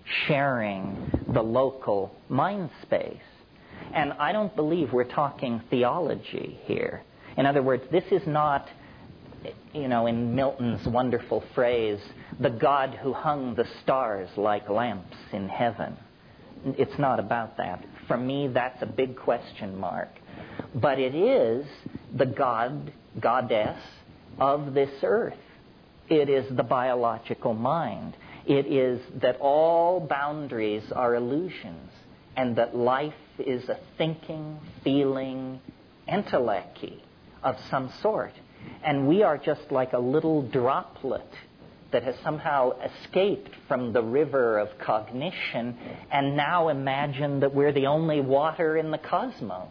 sharing the local mind space. And I don't believe we're talking theology here. In other words, this is not, you know, in Milton's wonderful phrase, the God who hung the stars like lamps in heaven. It's not about that. For me, that's a big question mark. But it is the God, goddess of this earth. It is the biological mind. It is that all boundaries are illusions, and that life is a thinking, feeling enteleche of some sort. And we are just like a little droplet that has somehow escaped from the river of cognition and now imagine that we're the only water in the cosmos.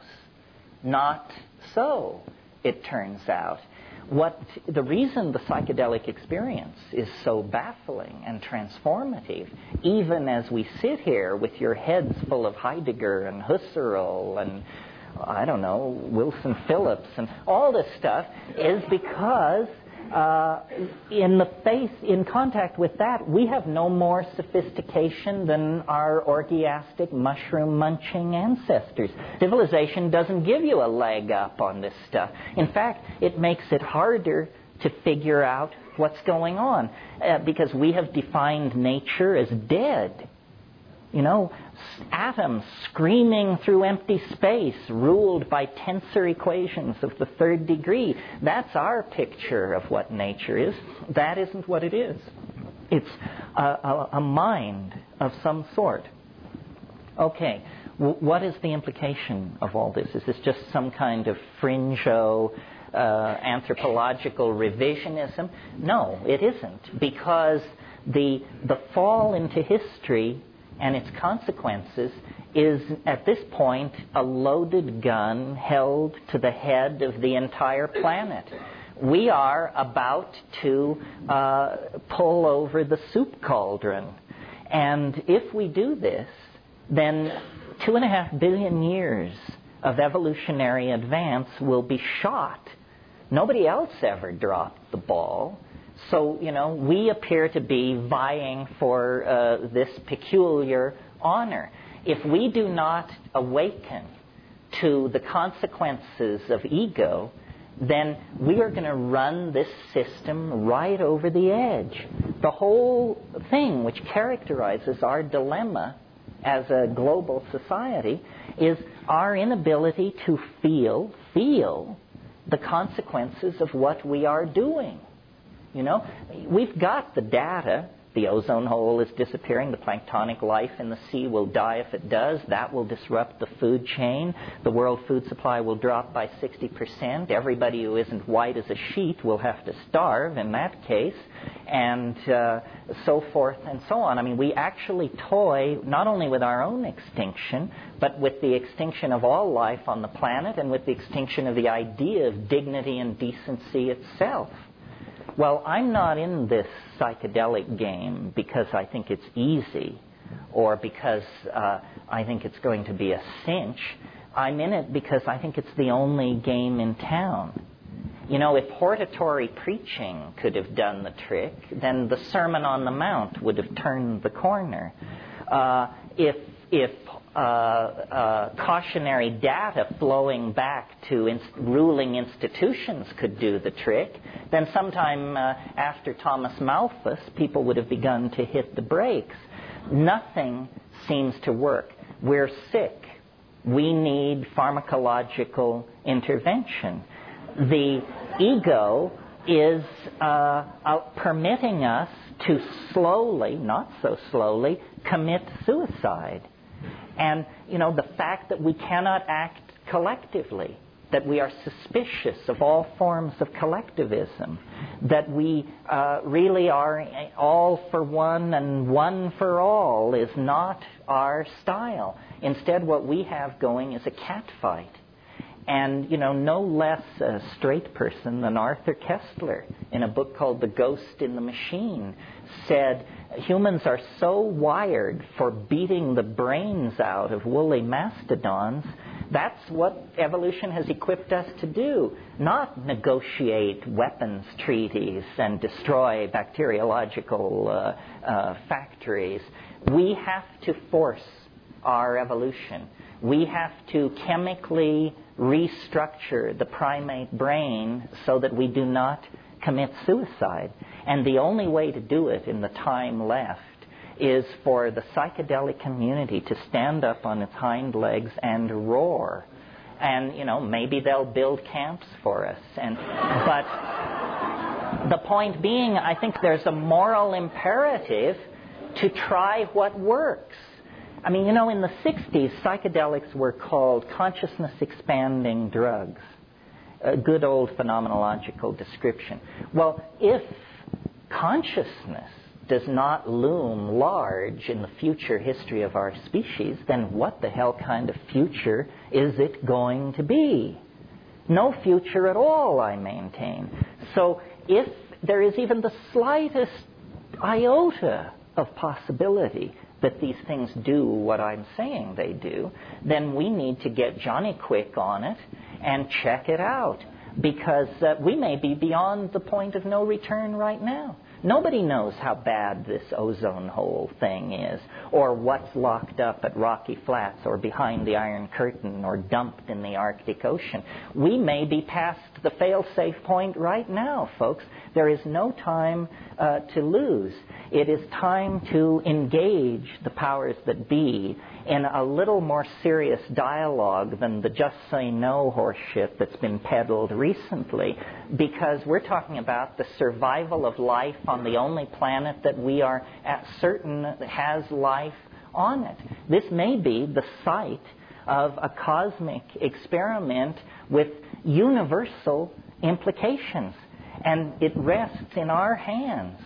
Not so, it turns out. What the reason the psychedelic experience is so baffling and transformative, even as we sit here with your heads full of Heidegger and Husserl and I don't know, Wilson Phillips and all this stuff is because uh, in the face, in contact with that, we have no more sophistication than our orgiastic, mushroom-munching ancestors. Civilization doesn't give you a leg up on this stuff. In fact, it makes it harder to figure out what's going on uh, because we have defined nature as dead. You know, atoms screaming through empty space, ruled by tensor equations of the third degree. That's our picture of what nature is. That isn't what it is. It's a, a, a mind of some sort. Okay, w- what is the implication of all this? Is this just some kind of fringo uh, anthropological revisionism? No, it isn't, because the the fall into history and its consequences is, at this point, a loaded gun held to the head of the entire planet. We are about to uh, pull over the soup cauldron. And if we do this, then two and a half billion years of evolutionary advance will be shot. Nobody else ever dropped the ball. So, you know, we appear to be vying for uh, this peculiar honor. If we do not awaken to the consequences of ego, then we are going to run this system right over the edge. The whole thing which characterizes our dilemma as a global society is our inability to feel, feel the consequences of what we are doing. You know, we've got the data. The ozone hole is disappearing. The planktonic life in the sea will die if it does. That will disrupt the food chain. The world food supply will drop by sixty percent. Everybody who isn't white as a sheet will have to starve in that case, and uh, so forth and so on. I mean, we actually toy not only with our own extinction, but with the extinction of all life on the planet and with the extinction of the idea of dignity and decency itself. Well, I'm not in this psychedelic game because I think it's easy or because uh, I think it's going to be a cinch. I'm in it because I think it's the only game in town. You know, if hortatory preaching could have done the trick, then the Sermon on the Mount would have turned the corner. Uh, if if uh, uh, cautionary data flowing back to in- ruling institutions could do the trick, then sometime uh, after Thomas Malthus, people would have begun to hit the brakes. Nothing seems to work. We're sick. We need pharmacological intervention. The ego is uh, uh, permitting us to slowly, not so slowly, commit suicide. And, you know, the fact that we cannot act collectively, that we are suspicious of all forms of collectivism, that we uh, really are all for one and one for all is not our style. Instead, what we have going is a catfight. And, you know, no less a straight person than Arthur Koestler, in a book called The Ghost in the Machine, said humans are so wired for beating the brains out of woolly mastodons. That's what evolution has equipped us to do, not negotiate weapons treaties and destroy bacteriological uh, uh, factories. We have to force our evolution. We have to chemically restructure the primate brain so that we do not commit suicide. And the only way to do it in the time left is for the psychedelic community to stand up on its hind legs and roar. And, you know, maybe they'll build camps for us. And but the point being, I think there's a moral imperative to try what works. I mean, you know, in the sixties, psychedelics were called consciousness-expanding drugs. A good old phenomenological description. Well, if consciousness does not loom large in the future history of our species, then what the hell kind of future is it going to be? No future at all, I maintain. So if there is even the slightest iota of possibility that these things do what I'm saying they do, then we need to get Johnny Quick on it and check it out, because uh, we may be beyond the point of no return right now. Nobody knows how bad this ozone hole thing is, or what's locked up at Rocky Flats or behind the Iron Curtain or dumped in the Arctic Ocean. We may be past the fail-safe point right now, folks. There is no time uh, to lose. It is time to engage the powers that be in a little more serious dialogue than the just say no horseshit that's been peddled recently, because we're talking about the survival of life on the only planet that we are at certain has life on it. This may be the site of a cosmic experiment with universal implications, and it rests in our hands.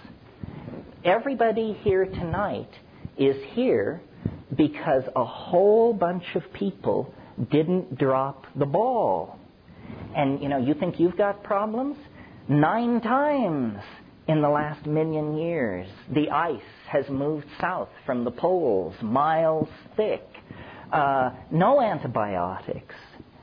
Everybody here tonight is here because a whole bunch of people didn't drop the ball. And, you know, you think you've got problems? Nine times in the last million years, the ice has moved south from the poles, miles thick. Uh, no antibiotics,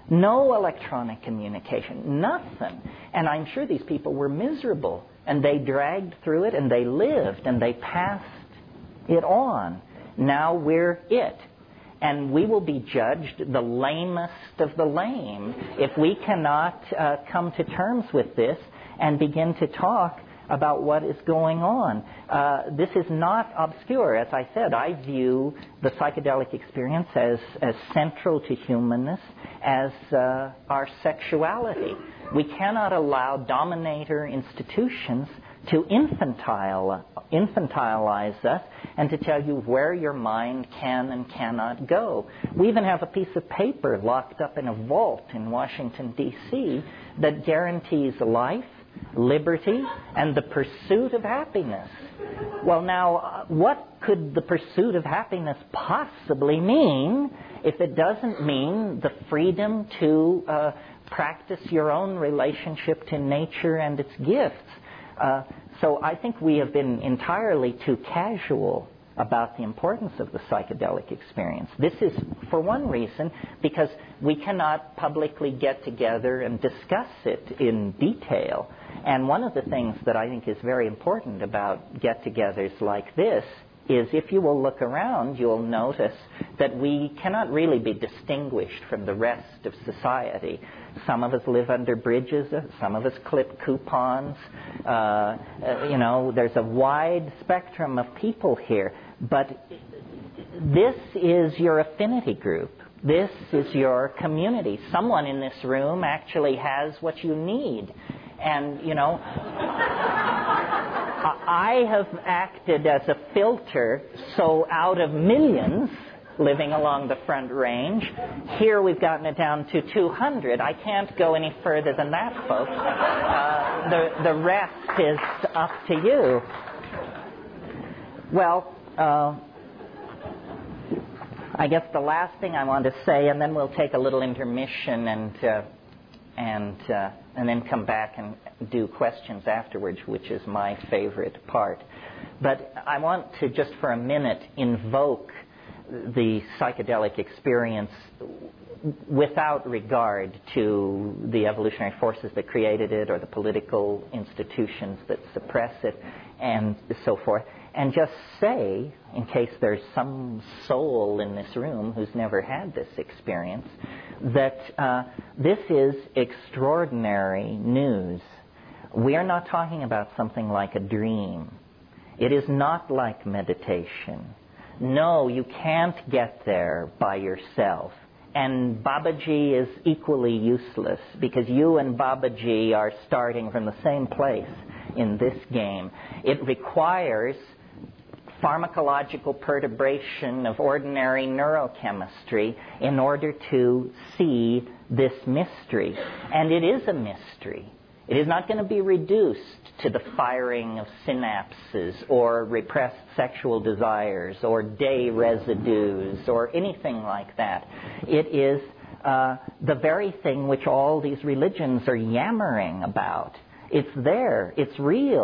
no electronic communication, nothing. And I'm sure these people were miserable, and they dragged through it, and they lived, and they passed it on. Now we're it. And we will be judged the lamest of the lame if we cannot uh, come to terms with this and begin to talk about what is going on. Uh, this is not obscure. As I said, I view the psychedelic experience as, as central to humanness, as uh, our sexuality. We cannot allow dominator institutions to infantile, infantilize us and to tell you where your mind can and cannot go. We even have a piece of paper locked up in a vault in Washington, D C that guarantees life, liberty, and the pursuit of happiness. Well, now, what could the pursuit of happiness possibly mean if it doesn't mean the freedom to uh, practice your own relationship to nature and its gifts? Uh, so I think we have been entirely too casual about the importance of the psychedelic experience. This is, for one reason, because we cannot publicly get together and discuss it in detail. And one of the things that I think is very important about get-togethers like this is, if you will look around, you'll notice that we cannot really be distinguished from the rest of society. Some of us live under bridges, some of us clip coupons. Uh, uh, you know, there's a wide spectrum of people here. But this is your affinity group. This is your community. Someone in this room actually has what you need. And, you know, I have acted as a filter, so out of millions living along the Front Range, here we've gotten it down to two hundred. I can't go any further than that, folks. Uh, the, the rest is up to you. Well, uh, I guess the last thing I want to say, and then we'll take a little intermission and uh, and uh, and then come back and do questions afterwards, which is my favorite part. But I want to just for a minute invoke the psychedelic experience without regard to the evolutionary forces that created it or the political institutions that suppress it and so forth. And just say, in case there's some soul in this room who's never had this experience, that uh, this is extraordinary news. We are not talking about something like a dream. It is not like meditation. No, you can't get there by yourself. And Babaji is equally useless, because you and Babaji are starting from the same place in this game. It requires pharmacological perturbation of ordinary neurochemistry in order to see this mystery. And it is a mystery. It is not going to be reduced to the firing of synapses or repressed sexual desires or day residues or anything like that. It is uh, the very thing which all these religions are yammering about. It's there. It's real.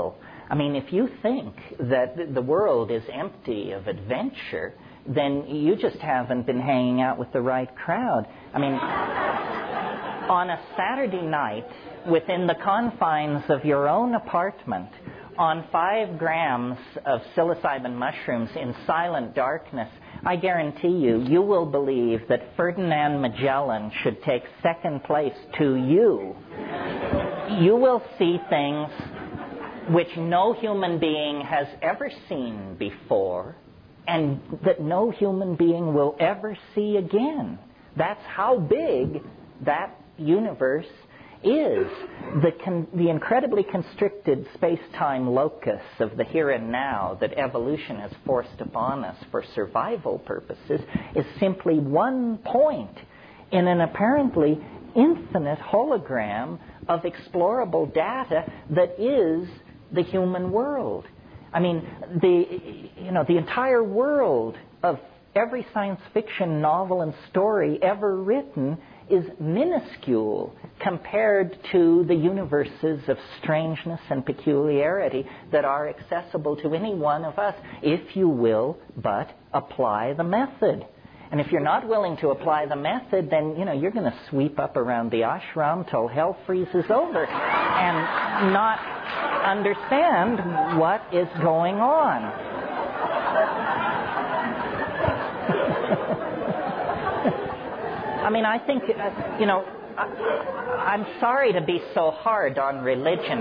I mean, if you think that the world is empty of adventure, then you just haven't been hanging out with the right crowd. I mean, on a Saturday night, within the confines of your own apartment, on five grams of psilocybin mushrooms in silent darkness, I guarantee you, you will believe that Ferdinand Magellan should take second place to you. You will see things which no human being has ever seen before, and that no human being will ever see again. That's how big that universe is. The, con- the incredibly constricted space-time locus of the here and now that evolution has forced upon us for survival purposes is simply one point in an apparently infinite hologram of explorable data that is the human world. I mean, the you know the entire world of every science fiction novel and story ever written is minuscule compared to the universes of strangeness and peculiarity that are accessible to any one of us, if you will but apply the method. And if you're not willing to apply the method, then, you know, you're going to sweep up around the ashram till hell freezes over and not understand what is going on. I mean, I think, uh, you know, I, I'm sorry to be so hard on religion.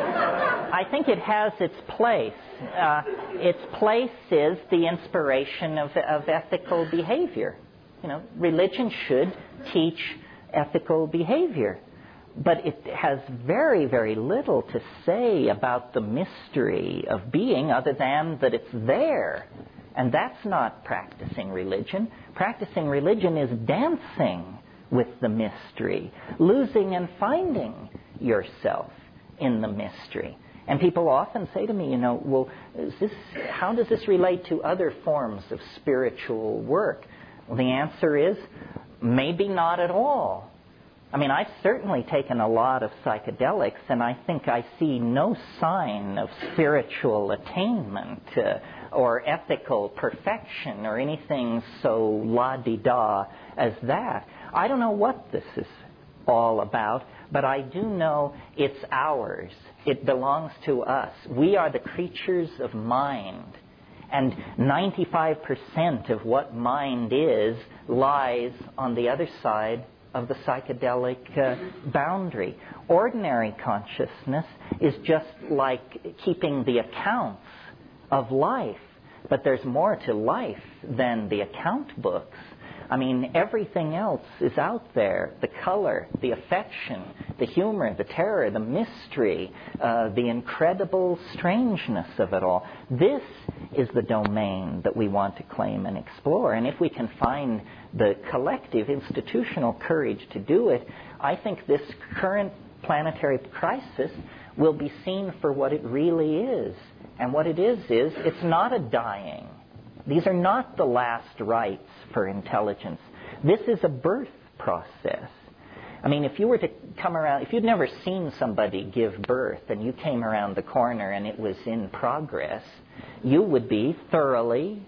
I think it has its place. Uh, its place is the inspiration of, of ethical behavior. You know, religion should teach ethical behavior. But it has very, very little to say about the mystery of being other than that it's there. And that's not practicing religion. Practicing religion is dancing with the mystery, losing and finding yourself in the mystery. And people often say to me, you know, well, is this, how does this relate to other forms of spiritual work? Well, the answer is maybe not at all. I mean, I've certainly taken a lot of psychedelics, and I think I see no sign of spiritual attainment uh, or ethical perfection or anything so la-di-da as that. I don't know what this is all about, but I do know it's ours. It belongs to us. We are the creatures of mind. And ninety-five percent of what mind is lies on the other side of the psychedelic uh, boundary. Ordinary consciousness is just like keeping the accounts of life. But there's more to life than the account books. I mean, everything else is out there. The color, the affection, the humor, the terror, the mystery, uh, the incredible strangeness of it all. This is the domain that we want to claim and explore. And if we can find the collective institutional courage to do it, I think this current planetary crisis will be seen for what it really is. And what it is is, it's not a dying. These are not the last rites for intelligence. This is a birth process. I mean, if you were to come around, if you'd never seen somebody give birth and you came around the corner and it was in progress, you would be thoroughly,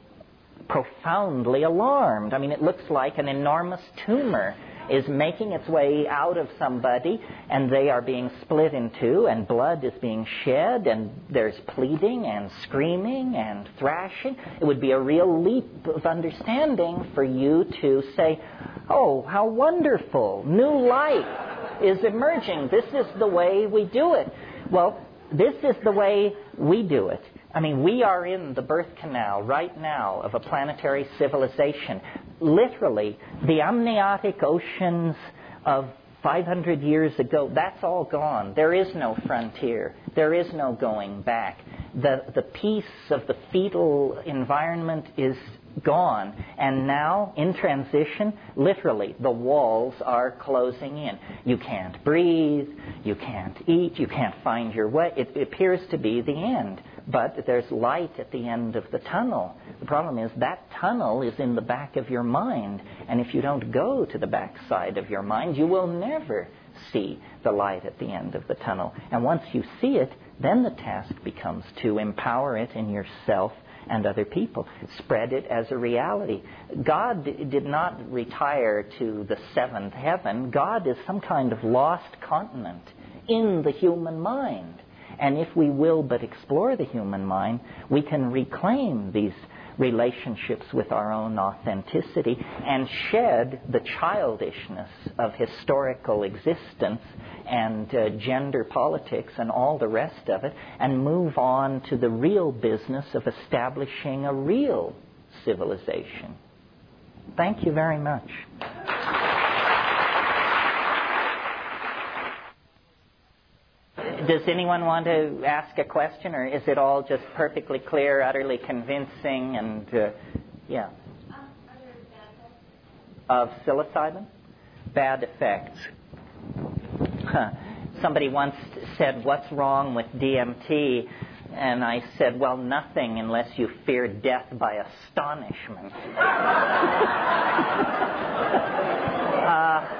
profoundly alarmed. I mean, it looks like an enormous tumor is making its way out of somebody, and they are being split in two, and blood is being shed, and there's pleading and screaming and thrashing. It would be a real leap of understanding for you to say, oh, how wonderful, new life is emerging. This is the way we do it. Well, this is the way we do it. I mean, we are in the birth canal right now of a planetary civilization. Literally, the amniotic oceans of five hundred years ago, that's all gone. There is no frontier. There is no going back. The, the peace of the fetal environment is gone. And now, in transition, literally, the walls are closing in. You can't breathe. You can't eat. You can't find your way. It, it appears to be the end. But there's light at the end of the tunnel. The problem is that tunnel is in the back of your mind. And if you don't go to the back side of your mind, you will never see the light at the end of the tunnel. And once you see it, then the task becomes to empower it in yourself and other people. Spread it as a reality. God did not retire to the seventh heaven. God is some kind of lost continent in the human mind. And if we will but explore the human mind, we can reclaim these relationships with our own authenticity and shed the childishness of historical existence and uh, gender politics and all the rest of it, and move on to the real business of establishing a real civilization. Thank you very much. Does anyone want to ask a question, or is it all just perfectly clear, utterly convincing, and, uh, yeah? Um, are there bad effects? Of psilocybin? Bad effects. Huh. Somebody once said, what's wrong with D M T? And I said, well, nothing unless you fear death by astonishment. uh,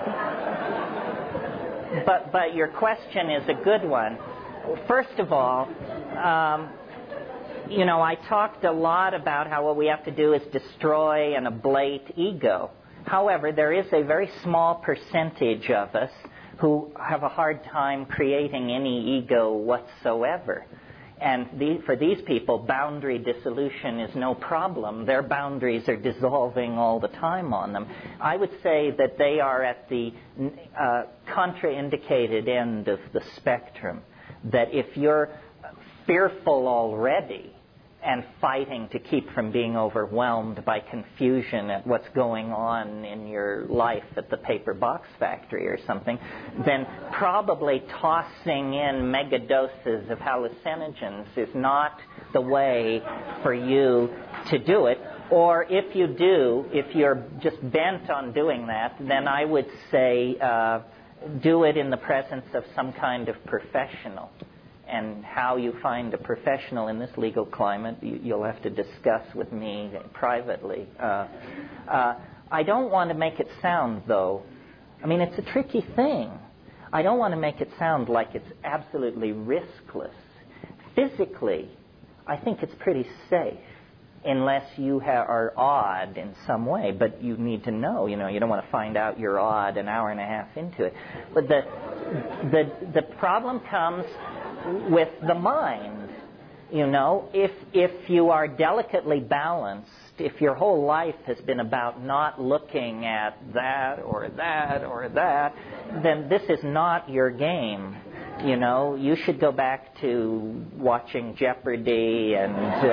But but your question is a good one. First of all, um, you know, I talked a lot about how what we have to do is destroy and ablate ego. However, there is a very small percentage of us who have a hard time creating any ego whatsoever. And the, for these people, boundary dissolution is no problem. Their boundaries are dissolving all the time on them. I would say that they are at the uh, contraindicated end of the spectrum. That if you're fearful already and fighting to keep from being overwhelmed by confusion at what's going on in your life at the paper box factory or something, then probably tossing in mega doses of hallucinogens is not the way for you to do it. Or if you do, if you're just bent on doing that, then I would say uh, do it in the presence of some kind of professional. And how you find a professional in this legal climate, you, you'll have to discuss with me privately. Uh, uh, I don't want to make it sound, though, I mean, it's a tricky thing. I don't want to make it sound like it's absolutely riskless. Physically, I think it's pretty safe, unless you ha- are odd in some way. But you need to know, you know, you don't want to find out you're odd an hour and a half into it. But the the the problem comes with the mind. You know, if if you are delicately balanced, if your whole life has been about not looking at that or that or that, then this is not your game. You know, you should go back to watching Jeopardy and uh,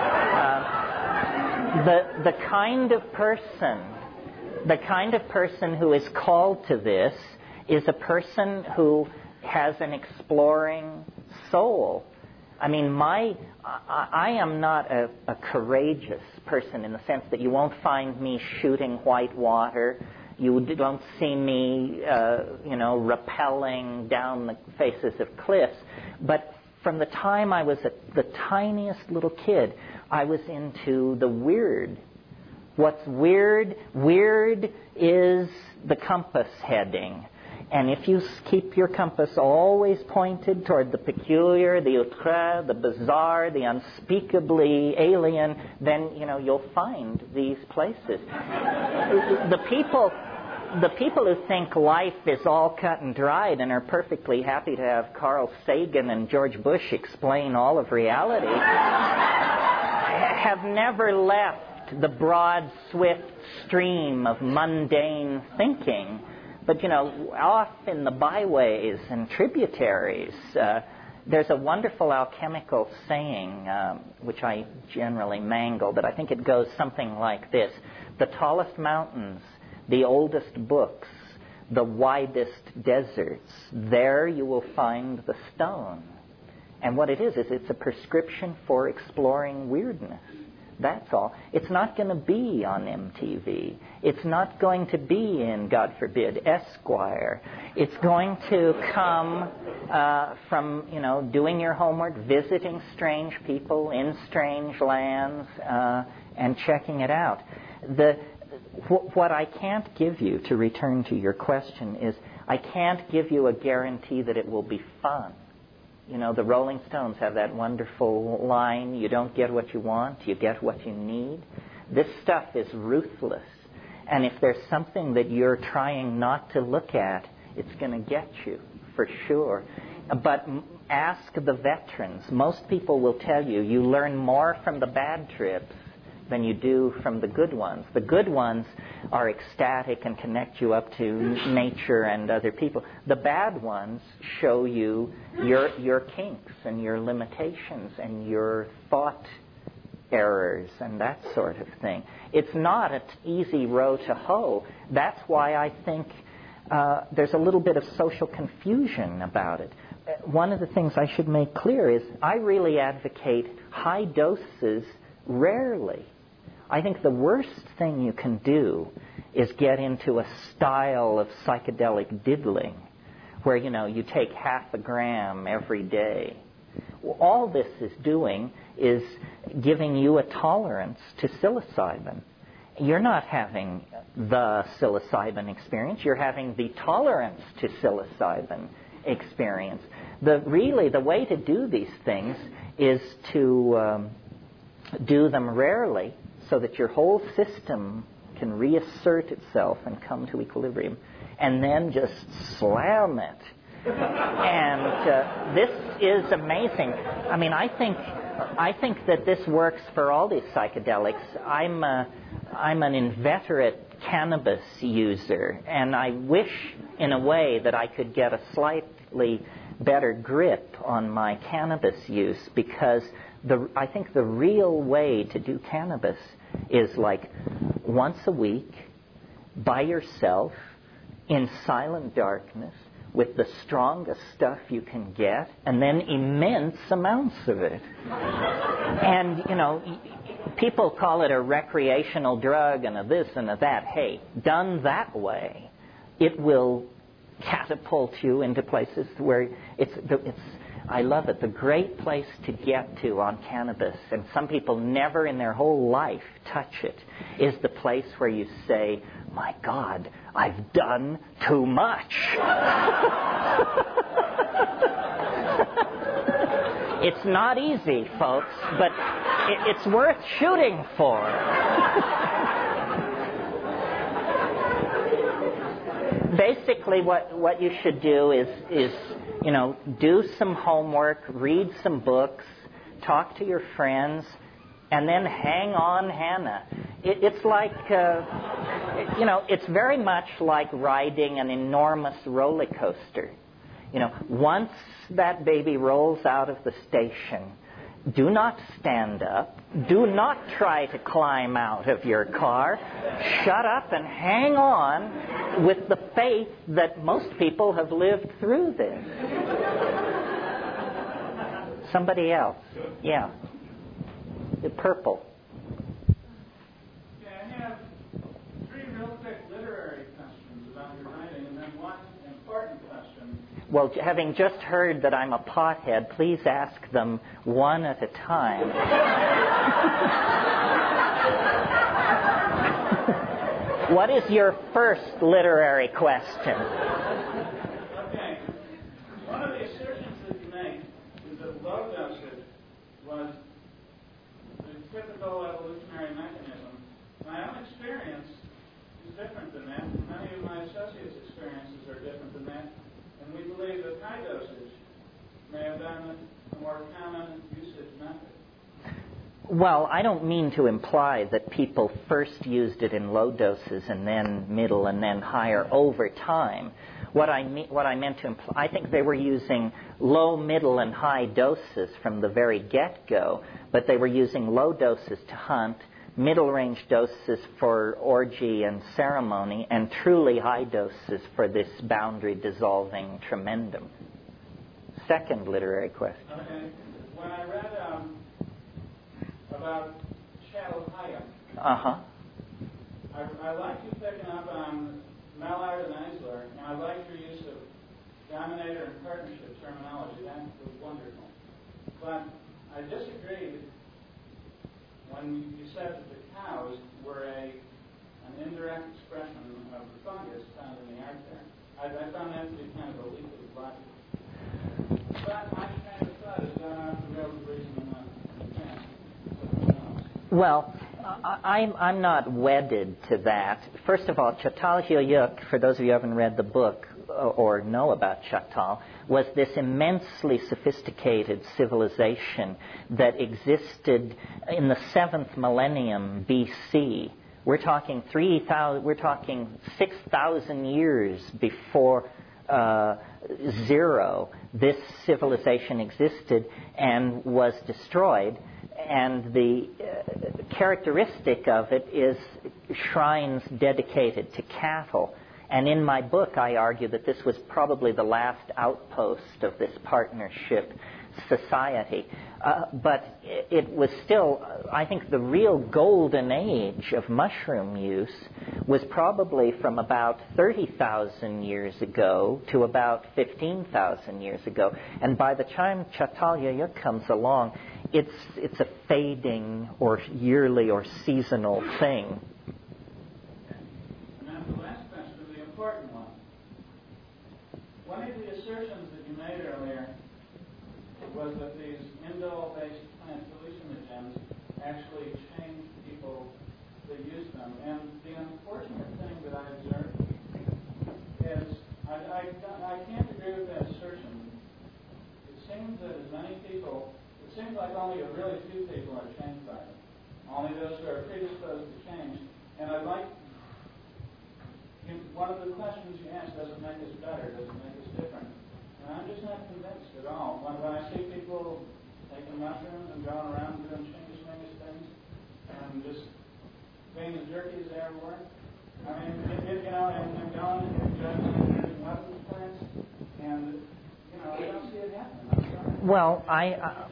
uh, the the kind of person, the kind of person who is called to this is a person who has an exploring soul. I mean, my I, I am not a, a courageous person in the sense that you won't find me shooting white water. You don't see me, uh, you know, rappelling down the faces of cliffs. But from the time I was a, the tiniest little kid, I was into the weird. What's weird? Weird is the compass heading. And if you keep your compass always pointed toward the peculiar, the outre, the bizarre, the unspeakably alien, then, you know, you'll find these places. The people, the people who think life is all cut and dried and are perfectly happy to have Carl Sagan and George Bush explain all of reality have never left the broad, swift stream of mundane thinking. But, you know, off in the byways and tributaries, uh, there's a wonderful alchemical saying, um, which I generally mangle, but I think it goes something like this. The tallest mountains, the oldest books, the widest deserts, there you will find the stone. And what it is, is it's a prescription for exploring weirdness. That's all. It's not going to be on M T V. It's not going to be in, God forbid, Esquire. It's going to come uh, from, you know, doing your homework, visiting strange people in strange lands, uh, and checking it out. The wh- what I can't give you, to return to your question, is I can't give you a guarantee that it will be fun. You know, the Rolling Stones have that wonderful line, you don't get what you want, you get what you need. This stuff is ruthless. And if there's something that you're trying not to look at, it's going to get you, for sure. But ask the veterans. Most people will tell you you learn more from the bad trips than you do from the good ones. The good ones are ecstatic and connect you up to nature and other people. The bad ones show you your your kinks and your limitations and your thought errors and that sort of thing. It's not an easy row to hoe. That's why I think uh, there's a little bit of social confusion about it. One of the things I should make clear is I really advocate high doses rarely. I think the worst thing you can do is get into a style of psychedelic diddling where, you know, you take half a gram every day. All this is doing is giving you a tolerance to psilocybin. You're not having the psilocybin experience. You're having the tolerance to psilocybin experience. The really, the way to do these things is to um, do them rarely so that your whole system can reassert itself and come to equilibrium, and then just slam it. And uh, this is amazing. I mean, I think I think that this works for all these psychedelics. I'm a, I'm an inveterate cannabis user, and I wish, in a way, that I could get a slightly better grip on my cannabis use, because the I think the real way to do cannabis is like once a week, by yourself, in silent darkness, with the strongest stuff you can get, and then immense amounts of it. And, you know, people call it a recreational drug and a this and a that. Hey, done that way, it will catapult you into places where it's, it's I love it, the great place to get to on cannabis, and some people never in their whole life touch it, is the place where you say, my God, I've done too much. It's not easy, folks, but it, it's worth shooting for. Basically, what, what you should do is, is, you know, do some homework, read some books, talk to your friends, and then hang on, Hannah. It, it's like, uh, you know, it's very much like riding an enormous roller coaster. You know, once that baby rolls out of the station, do not stand up. Do not try to climb out of your car. Shut up and hang on with the faith that most people have lived through this. Somebody else. Yeah. The purple. Yeah, I have three real quick literary questions about your writing, and then one important question. Well, having just heard that I'm a pothead, please ask them one at a time. What is your first literary question? Okay. One of the assertions that you make is that low dosage was the typical evolutionary mechanism. My own experience is different than that. Many of my associates' experiences are different than that. And we believe that high dosage may have been a more common usage method. Well, I don't mean to imply that people first used it in low doses and then middle and then higher over time. What I mean, what I meant to imply, I think they were using low, middle, and high doses from the very get-go, but they were using low doses to hunt, middle-range doses for orgy and ceremony, and truly high doses for this boundary-dissolving tremendum. Second literary question. Okay. When I read um, about Shell Hayek, Uh-huh. I, I like you picking up on Mallard and Eisler, and I like your use of dominator and partnership terminology. That was wonderful. But I disagreed when you said that the cows were a an indirect expression of the fungus found in the art there. I, I found that to be kind of a leap of logic. But my kind of thought has gone off the rails of reason enough. Well, I, I'm, I'm not wedded to that. First of all, Çatalhöyük, for those of you who haven't read the book or know about Çatal, was this immensely sophisticated civilization that existed in the seventh millennium B C. We're talking three thousand. We're talking six thousand years before uh, zero. This civilization existed and was destroyed. And the uh, characteristic of it is shrines dedicated to cattle. And in my book, I argue that this was probably the last outpost of this partnership society. Uh, but it, it was still, I think, the real golden age of mushroom use was probably from about thirty thousand years ago to about fifteen thousand years ago. And by the time Çatalhöyük comes along, it's it's a fading or yearly or seasonal thing. And now the last question, the important one. One of the assertions that you made earlier was that these indole-based plant hallucinogens actually change people that use them. And the unfortunate thing that I observed is I, I, I can't agree with that assertion. It seems that as many people, it seems like only a really few people are changed by it. Only those who are predisposed to change. And I'd like, you, one of the questions you asked, does it make us better? Does it make us different? And I'm just not convinced at all. When, when I see people taking mushrooms and going around doing chingus-mingus things and just being as jerky as they ever were, I mean, it, it, you know, and, and going and judging and using weapons plants, and, you know, I don't see it happening. I'm sorry. Well, I... Uh,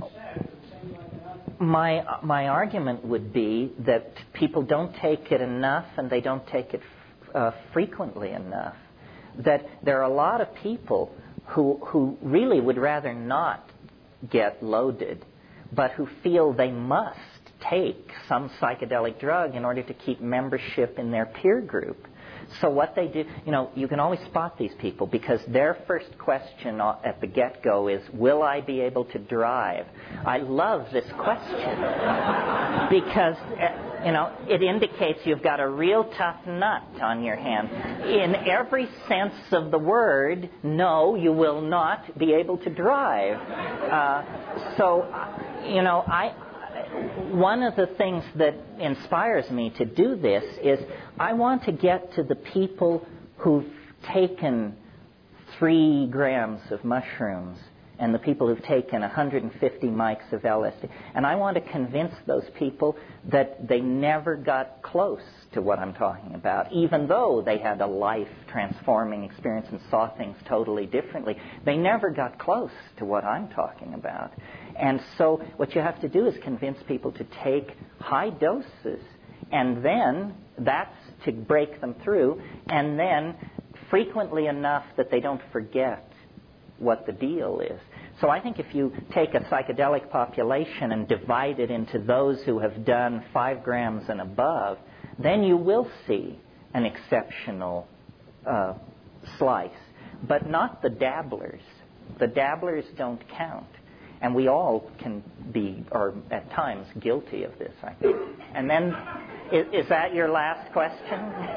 My my argument would be that people don't take it enough and they don't take it uh, frequently enough. That there are a lot of people who who really would rather not get loaded, but who feel they must take some psychedelic drug in order to keep membership in their peer group. So what they do, you know, you can always spot these people because their first question at the get-go is, will I be able to drive? I love this question because, you know, it indicates you've got a real tough nut on your hand. In every sense of the word, no, you will not be able to drive. Uh, so, you know, I... One of the things that inspires me to do this is I want to get to the people who've taken three grams of mushrooms and the people who've taken one hundred fifty mics of L S D. And I want to convince those people that they never got close to what I'm talking about, even though they had a life-transforming experience and saw things totally differently. They never got close to what I'm talking about. And so what you have to do is convince people to take high doses, and then that's to break them through, and then frequently enough that they don't forget what the deal is. So I think if you take a psychedelic population and divide it into those who have done five grams and above, then you will see an exceptional uh, slice, but not the dabblers. The dabblers don't count. And we all can be, or at times, guilty of this, I think. And then, is, is that your last question?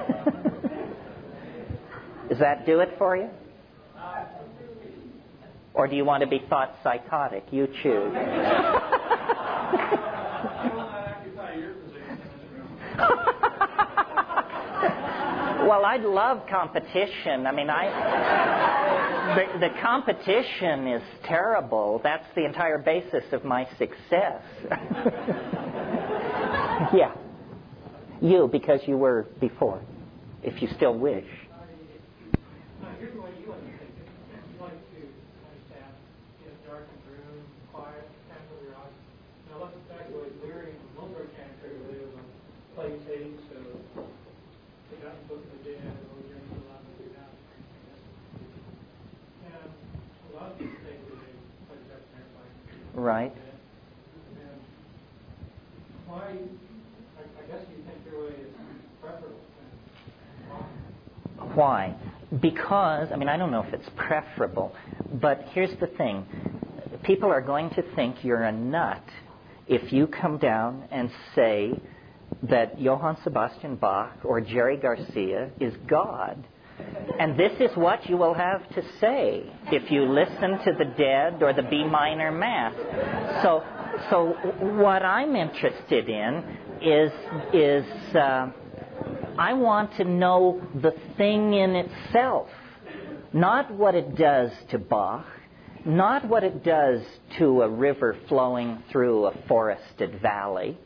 Does that do it for you? Or do you want to be thought psychotic? You choose. Well, I'd love competition. I mean, I the, the competition is terrible. That's the entire basis of my success. Yeah. You, because you were before, if you still wish. Right. Why, I guess you think your way is preferable. Why? Because, I mean, I don't know if it's preferable, but here's the thing. People are going to think you're a nut if you come down and say that Johann Sebastian Bach or Jerry Garcia is God. And this is what you will have to say if you listen to the Dead or the B minor Mass. So, so what I'm interested in is is uh, I want to know the thing in itself, not what it does to Bach, not what it does to a river flowing through a forested valley.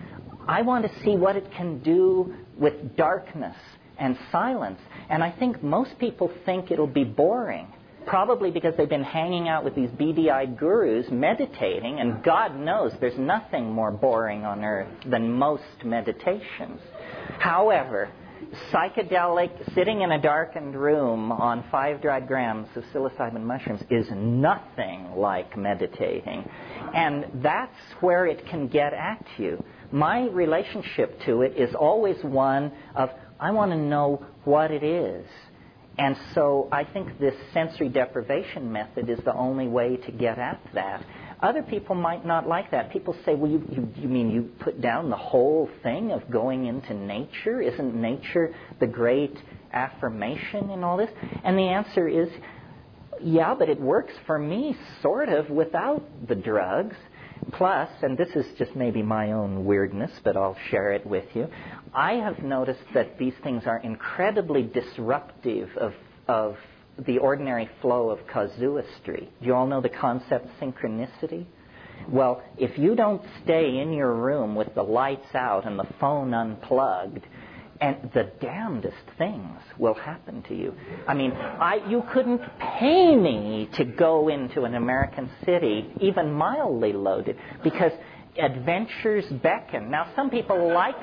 I want to see what it can do with darkness and silence. And I think most people think it'll be boring, probably because they've been hanging out with these beady-eyed gurus meditating, and God knows there's nothing more boring on earth than most meditations. However, psychedelic, sitting in a darkened room on five dried grams of psilocybin mushrooms is nothing like meditating. And that's where it can get at you. My relationship to it is always one of, I want to know what it is. And so I think this sensory deprivation method is the only way to get at that. Other people might not like that. People say, well, you, you, you mean you put down the whole thing of going into nature? Isn't nature the great affirmation in all this? And the answer is, yeah, but it works for me sort of without the drugs. Plus, and this is just maybe my own weirdness, but I'll share it with you, I have noticed that these things are incredibly disruptive of, of the ordinary flow of casuistry. Do you all know the concept synchronicity? Well, if you don't stay in your room with the lights out and the phone unplugged, and the damnedest things will happen to you. I mean, I, you couldn't pay me to go into an American city, even mildly loaded, because adventures beckon. Now, some people like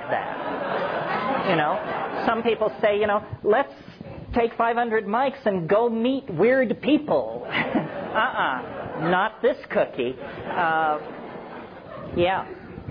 that. You know, some people say, you know, let's take five hundred mics and go meet weird people. uh-uh, not this cookie. Uh, yeah.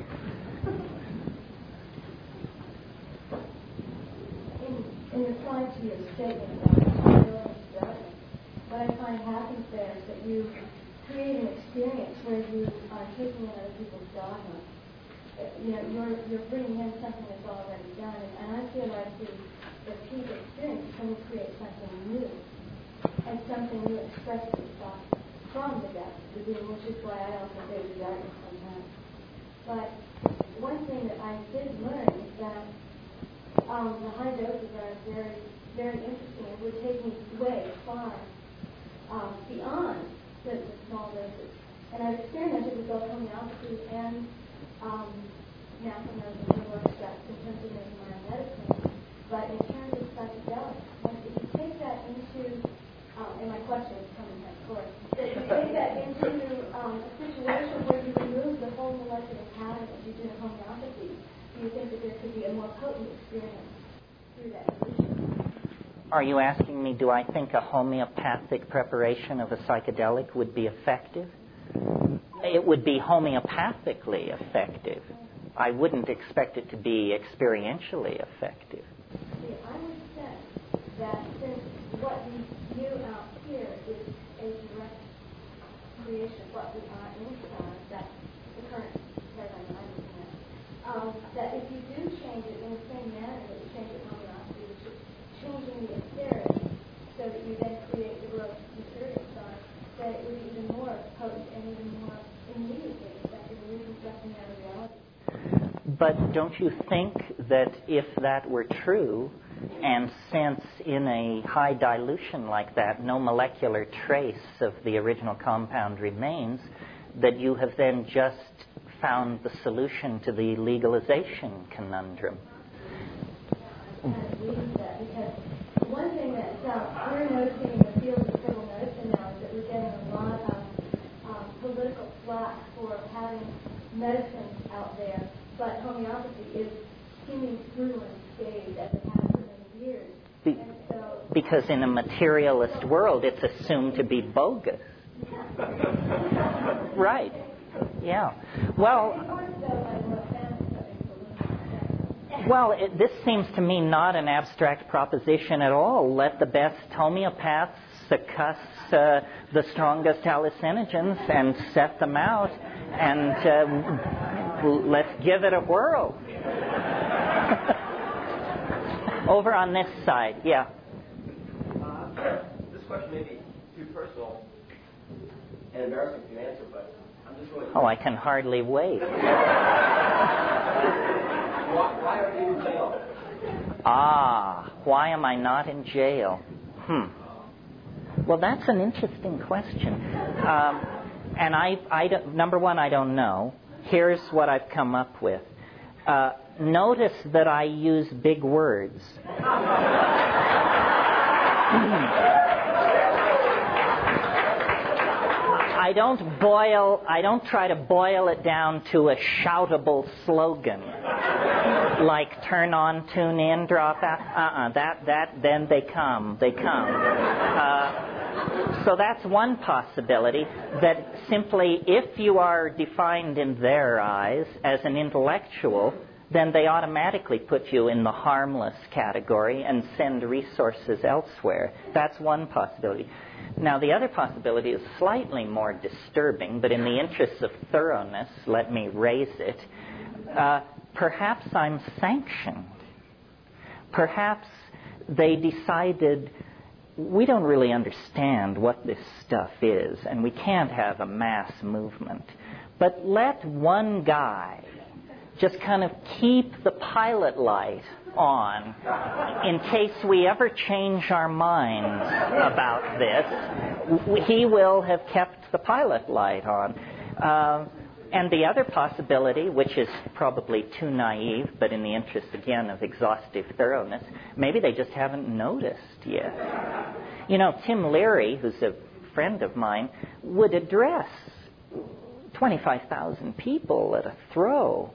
In reply to your statement about darkness, what I find happens there is that you create an experience where you are taking in other people's dogma. You know, you're you're bringing in something that's already done, and, and I feel like the the peak experience is when you create something new and something new expresses itself from the depths of the being, which is why I also say the darkness sometimes. But one thing that I did learn is that Um, the high doses are very, very interesting. It would take me way far um, beyond the, the small doses. And I've experimented with both homeopathy and um, natural medicine and extracts in terms of making my own medicine. But in terms of psychedelics, when if you take that into, um, and my question is coming of course, if you take that into um, a situation where you remove the whole molecular pattern as you do in homeopathy, do you think that there could be a more potent experience through that solution? Are you asking me, do I think a homeopathic preparation of a psychedelic would be effective? It would be homeopathically effective. I wouldn't expect it to be experientially effective. See, I would say that since what we view out here is a direct creation of what we are inside, that's the current paradigm I'm looking at. Um, that if you do change it in the same manner that you change it in homeopathy, which is changing the etheric so that you then create the gross material side, that it would be even more potent and even more immediately effective in reconstructing our reality. But don't you think that if that were true, and since in a high dilution like that no molecular trace of the original compound remains, that you have then just found the solution to the legalization conundrum? I agree with that, because one thing that uh, we're noticing in the field of civil medicine now is that we're getting a lot of um, political flack for having medicine out there, but homeopathy is seeming through unscathed as it has for many years. Be- and so, because in a materialist world, it's assumed to be bogus. Right. Yeah. Well, Well, it, this seems to me not an abstract proposition at all. Let the best homeopaths succuss uh, the strongest hallucinogens and set them out, and uh, let's give it a whirl. Over on this side, yeah. Uh, this question may be too personal and embarrassing for you to answer, but I'm just really... Oh, I can hardly wait. Why, why are you in jail? Ah, why am I not in jail? Hmm. Well, that's an interesting question. Um, and I, I don't, number one, I don't know. Here's what I've come up with. Uh, notice that I use big words. I don't boil, I don't try to boil it down to a shoutable slogan. Like turn on, tune in, drop out. Uh-uh, that, that, then they come, they come. Uh, so that's one possibility, that simply if you are defined in their eyes as an intellectual, then they automatically put you in the harmless category and send resources elsewhere. That's one possibility. Now, the other possibility is slightly more disturbing, but in the interests of thoroughness, let me raise it. Uh, perhaps I'm sanctioned. Perhaps they decided we don't really understand what this stuff is, and we can't have a mass movement. But let one guy just kind of keep the pilot light on in case we ever change our minds about this. He will have kept the pilot light on. Uh, and the other possibility, which is probably too naive, but in the interest, again, of exhaustive thoroughness, maybe they just haven't noticed yet. You know, Tim Leary, who's a friend of mine, would address twenty-five thousand people at a throw.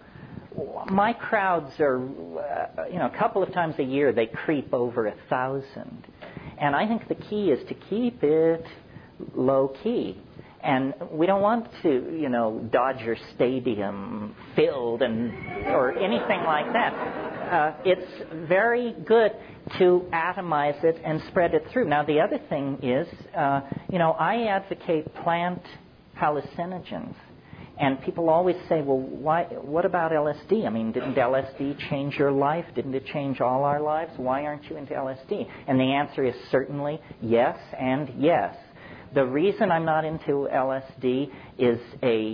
My crowds are, uh, you know, a couple of times a year they creep over a thousand. And I think the key is to keep it low key. And we don't want to, you know, Dodger Stadium filled and or anything like that. Uh, it's very good to atomize it and spread it through. Now, the other thing is, uh, you know, I advocate plant hallucinogens. And people always say, well, why? What about L S D? I mean, didn't L S D change your life? Didn't it change all our lives? Why aren't you into L S D? And the answer is certainly yes and yes. The reason I'm not into L S D is a,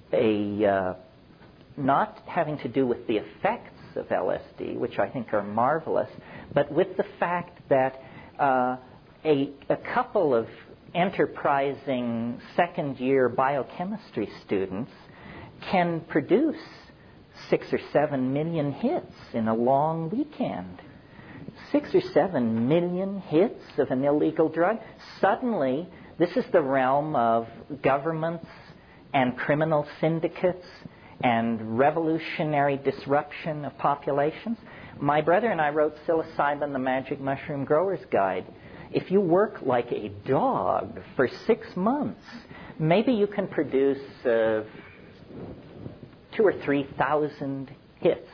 a uh, not having to do with the effects of L S D, which I think are marvelous, but with the fact that uh, a, a couple of enterprising second-year biochemistry students can produce six or seven million hits in a long weekend. Six or seven million hits of an illegal drug. Suddenly, this is the realm of governments and criminal syndicates and revolutionary disruption of populations. My brother and I wrote Psilocybin, the Magic Mushroom Grower's Guide. If you work like a dog for six months, maybe you can produce uh, two or three thousand hits.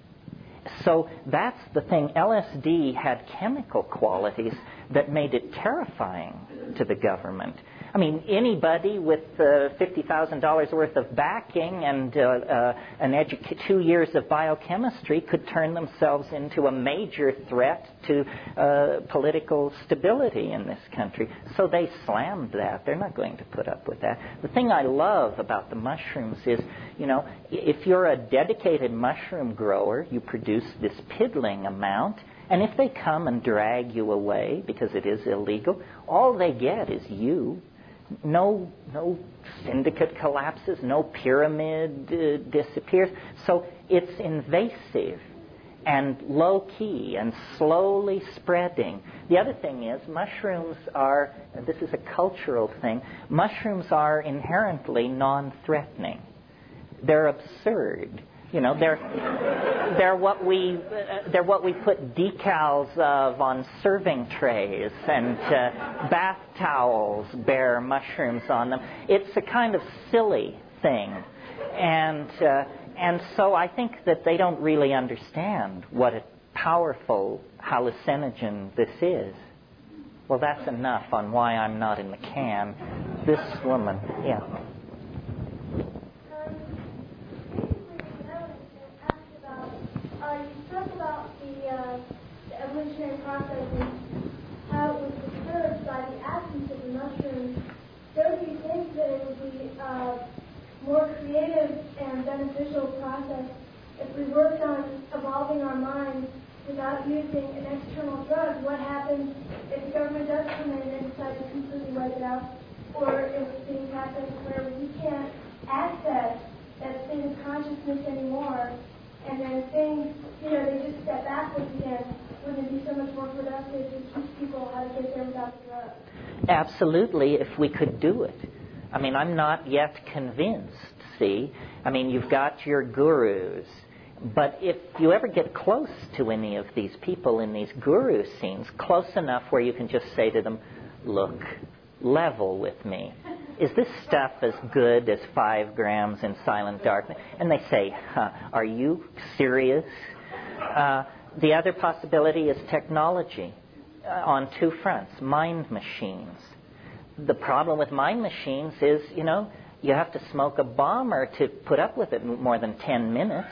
So that's the thing. L S D had chemical qualities that made it terrifying to the government. I mean, anybody with uh, fifty thousand dollars worth of backing and uh, uh, an edu- two years of biochemistry could turn themselves into a major threat to uh, political stability in this country. So they slammed that. They're not going to put up with that. The thing I love about the mushrooms is, you know, if you're a dedicated mushroom grower, you produce this piddling amount. And if they come and drag you away because it is illegal, all they get is you. No, no syndicate collapses, no pyramid uh, disappears. So it's invasive and low-key and slowly spreading. The other thing is mushrooms are, and this is a cultural thing, mushrooms are inherently non-threatening. They're absurd. You know, they're they're what we uh, they're what we put decals of on serving trays, and uh, bath towels bear mushrooms on them. It's a kind of silly thing, and uh, And so I think that they don't really understand what a powerful hallucinogen this is. Well, that's enough on why I'm not in the can. This woman, yeah. Uh, you talk about the, uh, the evolutionary process and how it was disturbed by the absence of the mushrooms. Don't you think that it would be a more creative and beneficial process if we worked on evolving our minds without using an external drug? What happens if the government does come in and decide to completely wipe it out? Or if things happen where we can't access that state of consciousness anymore, and then things, you know, they just step backwards again? Wouldn't it be so much more productive to teach people how to get there without the drug? Absolutely, if we could do it. I mean, I'm not yet convinced, see? I mean, you've got your gurus, but if you ever get close to any of these people in these guru scenes, close enough where you can just say to them, look, level with me. Is this stuff as good as five grams in silent darkness? And they say, huh, are you serious? Uh, the other possibility is technology uh, on two fronts, mind machines. The problem with mind machines is, you know, you have to smoke a bomber to put up with it more than ten minutes.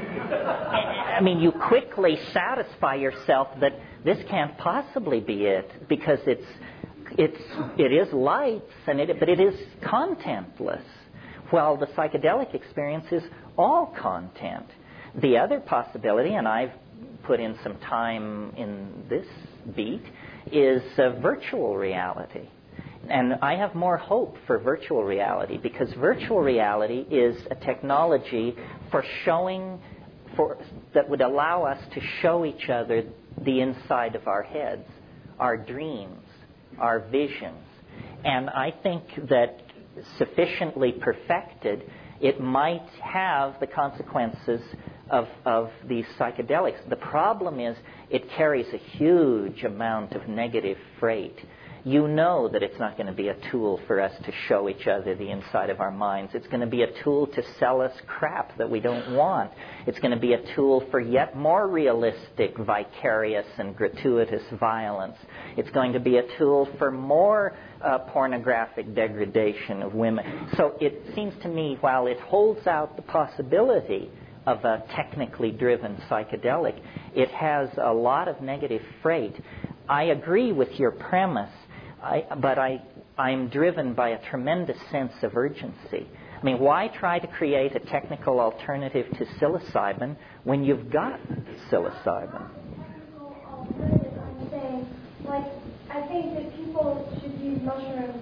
I mean, you quickly satisfy yourself that this can't possibly be it because it's It's, it is lights, and it, but it is contentless, while the psychedelic experience is all content. The other possibility, and I've put in some time in this beat, is uh, virtual reality. And I have more hope for virtual reality because virtual reality is a technology for showing, for that would allow us to show each other the inside of our heads, our dreams, our visions. And I think that sufficiently perfected, it might have the consequences of, of these psychedelics. The problem is it carries a huge amount of negative freight. You know that it's not going to be a tool for us to show each other the inside of our minds. It's going to be a tool to sell us crap that we don't want. It's going to be a tool for yet more realistic, vicarious, and gratuitous violence. It's going to be a tool for more uh, pornographic degradation of women. So it seems to me, while it holds out the possibility of a technically driven psychedelic, it has a lot of negative freight. I agree with your premise. I, but I, I'm driven by a tremendous sense of urgency. I mean, why try to create a technical alternative to psilocybin when you've got psilocybin? Technical alternative, I'm saying, like, I think that people should use mushrooms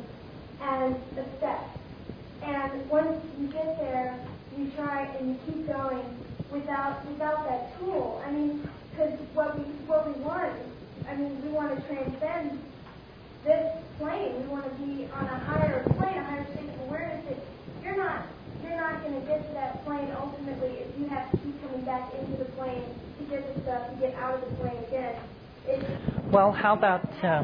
as a step. And once you get there, you try and you keep going without without that tool. I mean, because what we what we want, I mean, we want to transcend this plane. We want to be on a higher plane, a higher state of awareness. That you're not, you're not going to get to that plane ultimately if you have to keep coming back into the plane to get the stuff, to get out of the plane again. It's well, how about uh,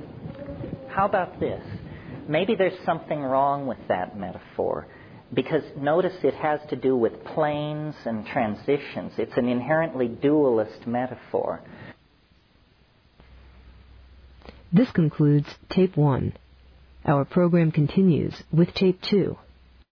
how about this? Maybe there's something wrong with that metaphor, because notice it has to do with planes and transitions. It's an inherently dualist metaphor. This concludes Tape one. Our program continues with Tape two.